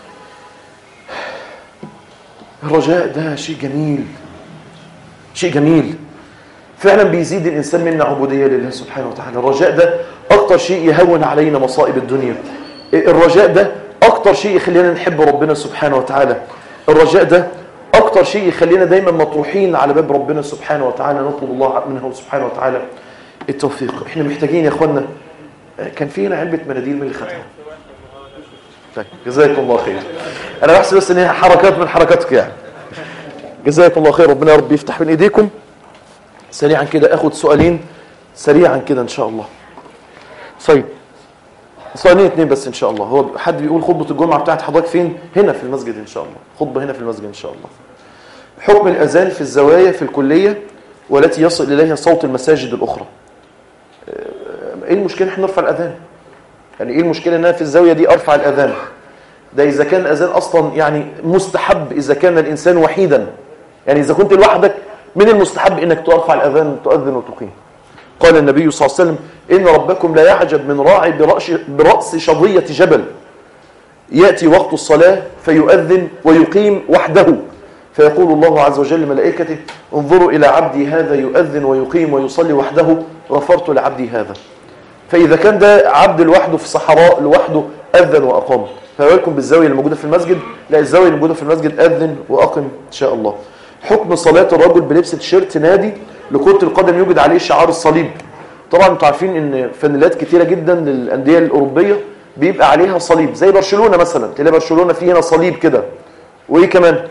Speaker 1: الرجاء ده شيء جميل، شيء جميل فعلا بيزيد الإنسان منا عبودية لله سبحانه وتعالى. الرجاء ده أكتر شيء يهون علينا مصائب الدنيا. الرجاء ده أكتر شيء يخلينا نحب ربنا سبحانه وتعالى. الرجاء ده أكتر شيء يخلينا دايما مطروحين على باب ربنا سبحانه وتعالى، نطلب الله منه سبحانه وتعالى التوفيق. احنا محتاجين يا اخوانا، كان في هنا علبة مناديل من اللي خدها؟ طيب جزاكم الله خير. انا بحسب بس ان هي حركات من حركاتك يعني. جزاكم الله خير، ربنا يا رب يفتح بين ايديكم. سريعا كده اخد سؤالين سريعا كده ان شاء الله. طيب سؤالين 2 بس ان شاء الله. هو حد بيقول خطبة الجمعة بتاعت حضرتك فين؟ هنا في المسجد ان شاء الله، خطبة هنا في المسجد ان شاء الله. حكم الاذان في الزوايا في الكلية والتي يصل اليها صوت المساجد الاخرى. ايه المشكلة احنا نرفع الاذان؟ يعني ايه المشكلة ان انا في الزاوية دي ارفع الاذان؟ ده اذا كان الاذان اصلا يعني مستحب اذا كان الانسان وحيدا، يعني اذا كنت لوحدك من المستحب انك ترفع الاذان تؤذن وتقيم. قال النبي صلى الله عليه وسلم: ان ربكم لا يعجب من راعي برأس شظية جبل يأتي وقت الصلاة فيؤذن ويقيم وحده، فيقول الله عز وجل لملائكته: انظروا إلى عبدي هذا يؤذن ويقيم ويصلي وحده، غفرت لعبدي هذا. فإذا كان ده عبد لوحده في صحراء لوحده أذن وأقام، فبالكم بالزاوية اللي موجودة في المسجد؟ لا، الزاوية اللي موجودة في المسجد أذن وأقم إن شاء الله. حكم صلاة الرجل بلبس تيشيرت نادي لكرة القدم يوجد عليه شعار الصليب. طبعا انتوا عارفين ان فانيلات كتيرة جدا للأندية الأوروبية بيبقى عليها صليب، زي برشلونة مثلا، تلاقي برشلونة فيه هنا صليب كده. وايه كمان؟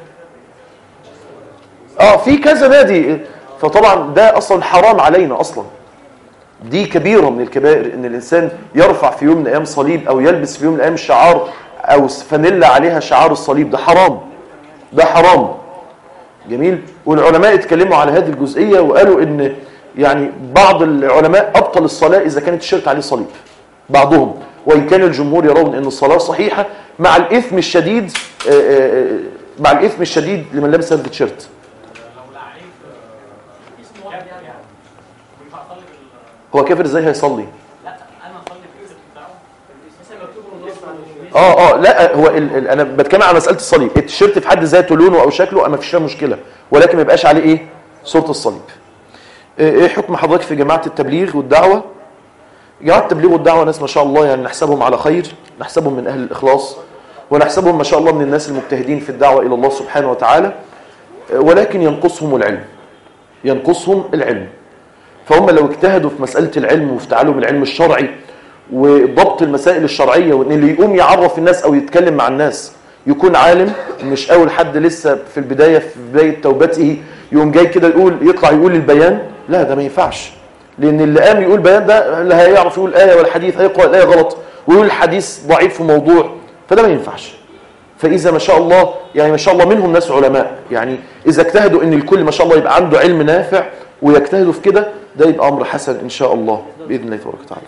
Speaker 1: في كذا نادي. فطبعا ده اصلا حرام علينا اصلا، دي كبيرة من الكبائر ان الانسان يرفع في يوم من الايام صليب او يلبس في يوم من الايام شعار او فانيلا عليها شعار الصليب. ده حرام، ده حرام. جميل. والعلماء اتكلموا على هذه الجزئية وقالوا ان يعني بعض العلماء ابطل الصلاة اذا كانت التيشيرت عليه صليب، بعضهم، وان كان الجمهور يرون ان الصلاة صحيحة مع الاثم الشديد، مع الاثم الشديد لمن لبس هذا التيشيرت. هو كافر ازاي هيصلي؟ لا انا اصلي في بتاعه لا هو انا بتكلم على مساله الصليب. التيشيرت في حد ذاته لونه او شكله ما فيش فيها مشكله، ولكن ما يبقاش عليه صوره الصليب. ايه حكم حضرتك في جماعه التبليغ والدعوه؟ جماعه التبليغ والدعوه ناس ما شاء الله، يعني نحسبهم على خير، نحسبهم من اهل الاخلاص، ونحسبهم ما شاء الله من الناس المجتهدين في الدعوه الى الله سبحانه وتعالى، ولكن ينقصهم العلم، ينقصهم العلم. فهم لو اجتهدوا في مسألة العلم وفي تعلم العلم الشرعي وضبط المسائل الشرعية، وان اللي يقوم يعرف الناس او يتكلم مع الناس يكون عالم، مش اول حد لسه في البداية في بداية توبته يقوم جاي كده يطلع يقول البيان. لا، ده ما ينفعش، لان اللي قام يقول بيان ده لا هيعرف يقول آية ولا حديث، هيقرأ الآية غلط ويقول الحديث ضعيف في موضوع، فده ما ينفعش. فإذا ما شاء الله، يعني ما شاء الله منهم ناس علماء، يعني إذا اجتهدوا ان الكل ما شاء الله يبقى عنده علم نافع ويجتهدوا في كده، ده يبقى أمر حسن إن شاء الله بإذن الله تبارك وتعالى.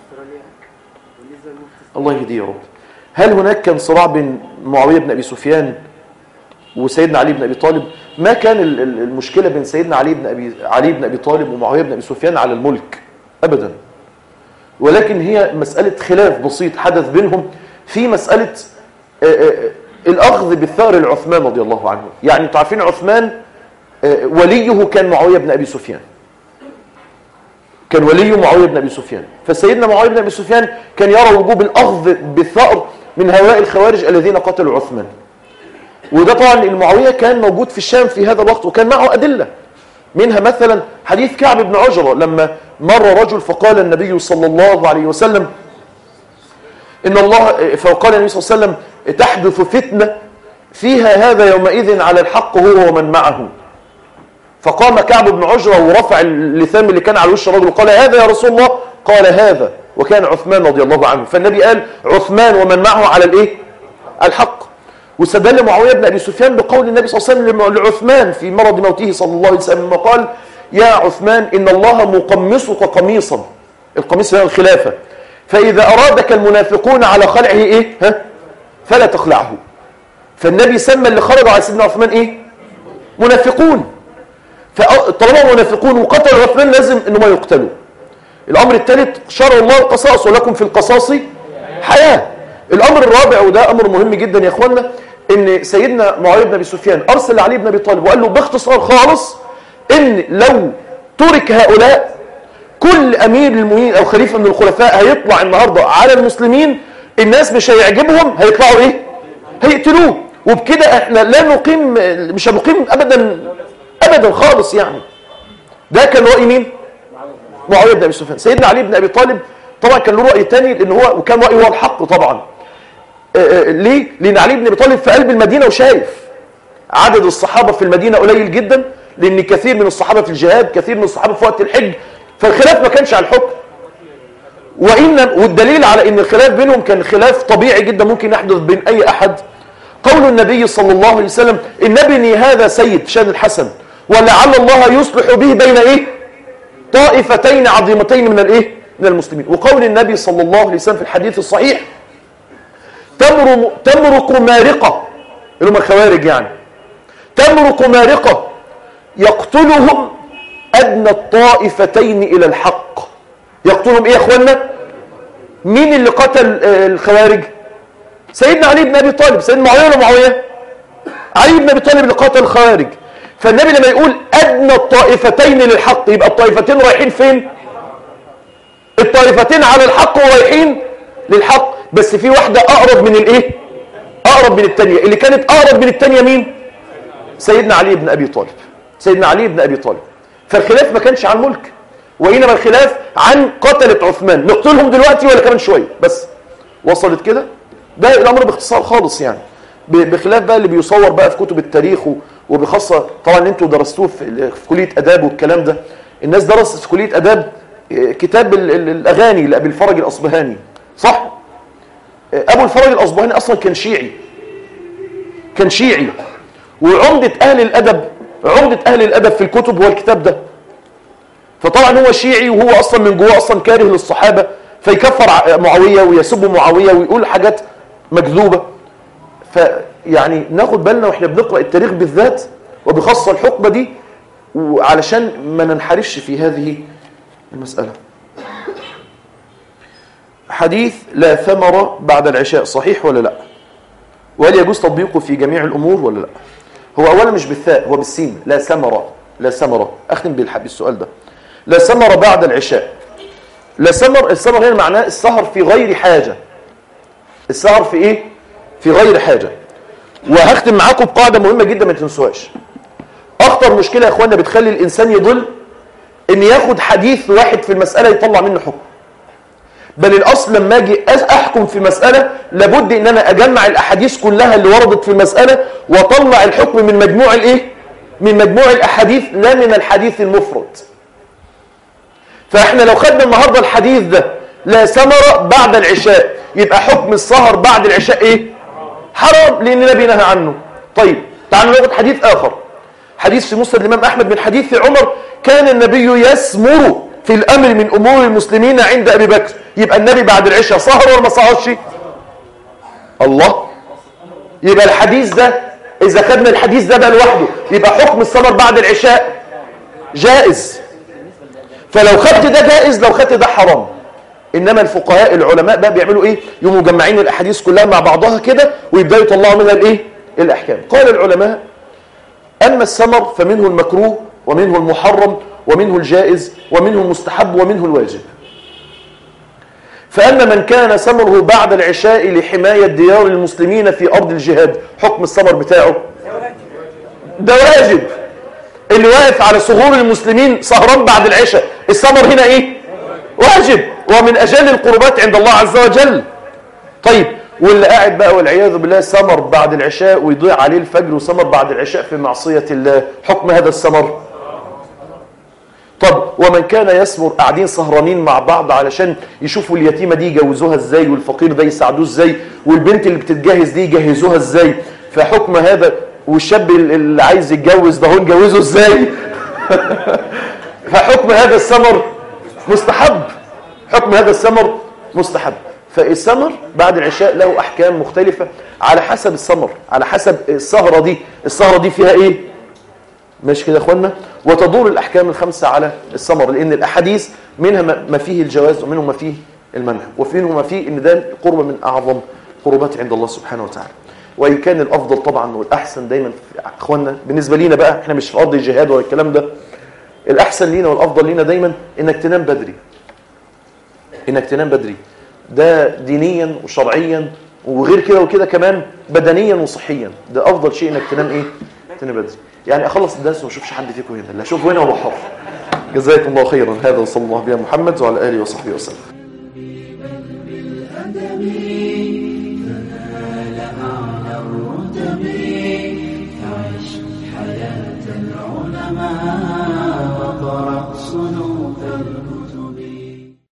Speaker 1: الله يهديه يا رب. هل هناك كان صراع بين معاوية بن أبي سفيان وسيدنا علي بن أبي طالب؟ ما كان المشكلة بين سيدنا علي بن أبي طالب ومعاوية بن أبي سفيان على الملك أبدا، ولكن هي مسألة خلاف بسيط حدث بينهم في مسألة الأخذ بالثأر العثمان رضي الله عنه. يعني انتوا عارفين عثمان وليه كان معاوية بن أبي سفيان، كان وليه معاوية بن أبي سفيان. فسيدنا معاوية بن أبي سفيان كان يرى وجوب الأخذ بالثأر من هؤلاء الخوارج الذين قتلوا عثمان. وده طبعا المعاوية كان موجود في الشام في هذا الوقت وكان معه أدلة، منها مثلا حديث كعب بن عجرة لما مر رجل فقال النبي صلى الله عليه وسلم إن الله، فقال النبي صلى الله عليه وسلم تحدث فتنة فيها هذا يومئذ على الحق هو ومن معه. فقام كعب بن عجرة ورفع اللثام اللي كان على وش الرجل وقال هذا يا رسول الله؟ قال هذا، وكان عثمان رضي الله عنه. فالنبي قال عثمان ومن معه على الايه؟ الحق. واستدل معاوية بن أبي سفيان بقول النبي صلى الله عليه وسلم لعثمان في مرض موته صلى الله عليه وسلم وقال يا عثمان إن الله مقمصك قميصا، القميص هو الخلافة، فإذا أرادك المنافقون على خلعه إيه؟ فلا تخلعه. فالنبي سمى اللي خرجوا على سيدنا عثمان إيه؟ منافقون. فطالما منافقون وقتلوا عثمان لازم إنهم يقتلوا. الأمر الثالث شرع الله القصاص ولكم في القصاص حياة. الأمر الرابع وده أمر مهم جدا يا إخواننا، إن سيدنا معاوية بن أبي سفيان أرسل علي بن أبي طالب وقال له باختصار خالص إن لو ترك هؤلاء كل أمير المؤمنين أو خليفة من الخلفاء هيطلع النهاردة على المسلمين، الناس مش هيعجبهم، هيطلعوا إيه؟ هيقتلوه. وبكده إحنا لا نقيم، مش هنقيم أبدا خالص يعني. ده كان رأي مين؟ معاوية بن أبي سفيان. سيدنا علي بن أبي طالب طبعا كان له رأي تاني، لأن هو وكان رأيه هو الحق طبعا. ليه؟ لأن علي بن أبي طالب في قلب المدينة وشايف عدد الصحابة في المدينة قليل جدا، لأن كثير من الصحابة في الجهاد، كثير من الصحابة في وقت الحج، فالخلاف ما كانش على الحكم. والدليل على أن الخلاف بينهم كان خلاف طبيعي جدا ممكن يحدث بين أي أحد. قول النبي صلى الله عليه وسلم إن ابني هذا سيد شان الحسن ولعل الله يصلح به بين إيه؟ طائفتين عظيمتين من الإيه؟ من المسلمين. وقول النبي صلى الله عليه وسلم في الحديث الصحيح تمرق مارقة، اللي هم الخوارج يعني، تمرق مارقة يقتلهم أدنى الطائفتين إلى الحق. يقتلهم إيه يا أخوانا؟ مين اللي قتل الخوارج؟ سيدنا علي بن أبي طالب. سيدنا معاوية ولا معاوية؟ علي بن أبي طالب اللي قتل الخوارج. فالنبي لما يقول أدنى الطائفتين للحق يبقى الطائفتين رايحين فين؟ الطائفتين على الحق ورايحين للحق، بس في واحدة أقرب من الإيه؟ أقرب من التانية. اللي كانت أقرب من التانية مين؟ سيدنا علي بن أبي طالب. سيدنا علي بن أبي طالب. فالخلاف ما كانش عن ملك، وإنما الخلاف عن قتلة عثمان، نقتلهم دلوقتي ولا كمان شوية بس. وصلت كده؟ ده الأمر باختصار خالص يعني، بخلاف بقى اللي بيصور بقى في كتب التاريخ وبخاصة طبعا انتوا درستوه في كلية أداب والكلام ده. الناس درست في كلية أداب كتاب الأغاني لأبي الفرج الأصبهاني، صح؟ أبو الفرج الأصبهاني أصلا كان شيعي، كان شيعي، وعمدة أهل الأدب في الكتب هو الكتاب ده. فطبعا هو شيعي وهو أصلا من جواه أصلا كاره للصحابة، فيكفر معاوية ويسب معاوية ويقول حاجات مكذوبة. فيعني ناخد بالنا واحنا بنقرأ التاريخ بالذات وبخاصة الحقبة دي، وعلشان ما ننحرفش في هذه المسألة. حديث لا ثمرة بعد العشاء صحيح ولا لا؟ وهل يجوز تطبيقه في جميع الأمور ولا لا؟ هو أولا مش بالثاء، هو بالسين. لا ثمرة، لا ثمرة. أختم بالسؤال ده. لا ثمرة بعد العشاء. لا الثمر هنا معناه السهر في غير حاجة. السهر في إيه؟ في غير حاجة. وهختم معاكم بقاعدة مهمة جدا ما تنسوهاش. أخطر مشكلة يا أخوانا بتخلي الإنسان يضل إن ياخد حديث واحد في المسألة يطلع منه حكم. بل الأصل لما أجي أحكم في مسألة لابد إن أنا أجمع الأحاديث كلها اللي وردت في المسألة وأطلع الحكم من مجموع الإيه؟ من مجموع الأحاديث لا من الحديث المفرد. فإحنا لو خدنا النهاردة الحديث ده لا ثمرة بعد العشاء، يبقى حكم السهر بعد العشاء إيه؟ حرام، لأن النبي نهى عنه. طيب تعالوا ناخد حديث آخر، حديث في مسند الإمام أحمد من حديث عمر كان النبي يسمر في الأمر من أمور المسلمين عند أبي بكر. يبقى النبي بعد العشاء سهر ولا ما سهرش؟ الله. يبقى الحديث ده إذا خدنا الحديث ده لوحده يبقى حكم السهر بعد العشاء جائز. فلو خدت ده جائز، لو خدت ده حرام. إنما الفقهاء العلماء بقى بيعملوا إيه؟ يوم مجمعين الأحاديث كلها مع بعضها كده ويبدأوا يطلعوا منها الإيه؟ الأحكام. قال العلماء أما الثمر فمنه المكروه ومنه المحرم ومنه الجائز ومنه المستحب ومنه الواجب. فأما من كان ثمره بعد العشاء لحماية ديار المسلمين في أرض الجهاد، حكم الثمر بتاعه ده واجب. اللي واقف على ثغور المسلمين سهران بعد العشاء، الثمر هنا ايه؟ واجب، ومن أجل القربات عند الله عز وجل. طيب واللي قاعد بقى والعياذ بالله ثمر بعد العشاء ويضيع عليه الفجر وثمر بعد العشاء في معصية الله، حكم هذا الثمر؟ طب ومن كان يثمر قاعدين سهرانين مع بعض علشان يشوفوا اليتيمة دي يجوزوها ازاي، والفقير ده يساعدوه ازاي، والبنت اللي بتتجهز دي يجهزوها ازاي، فحكم هذا، والشاب اللي عايز يتجوز ده هو نجوزه ازاي فحكم هذا الثمر مستحب، حكم هذا الثمر مستحب. فالثمر بعد العشاء له أحكام مختلفة على حسب الثمر، على حسب السهرة دي فيها ايه، ماشي كده يا اخوانا؟ وتدور الأحكام الخمسة على الثمر، لأن الأحاديث منها ما فيه الجواز ومنه ما فيه المنع ومنه ما فيه إن ده قربة من أعظم قربات عند الله سبحانه وتعالى. وإن كان الأفضل طبعا والأحسن دايما اخوانا بالنسبة لينا بقى، احنا مش في أرض الجهاد ولا الكلام ده، الأحسن لينا والأفضل لينا دايما إنك تنام بدري، إنك تنام بدري، ده دينيا وشرعيا وغير كده وكده كمان بدنيا وصحيا، ده أفضل شيء إنك تنام ايه؟ تنام بدري. يعني أخلص الدرس وما أشوفش حد فيكم هنا، لا أشوف هنا ولا حر. جزاكم الله خيرا. هذا وصلى الله بها محمد وعلى آله وصحبه وسلم.
Speaker 2: حياة العلماء وقرأ صنوف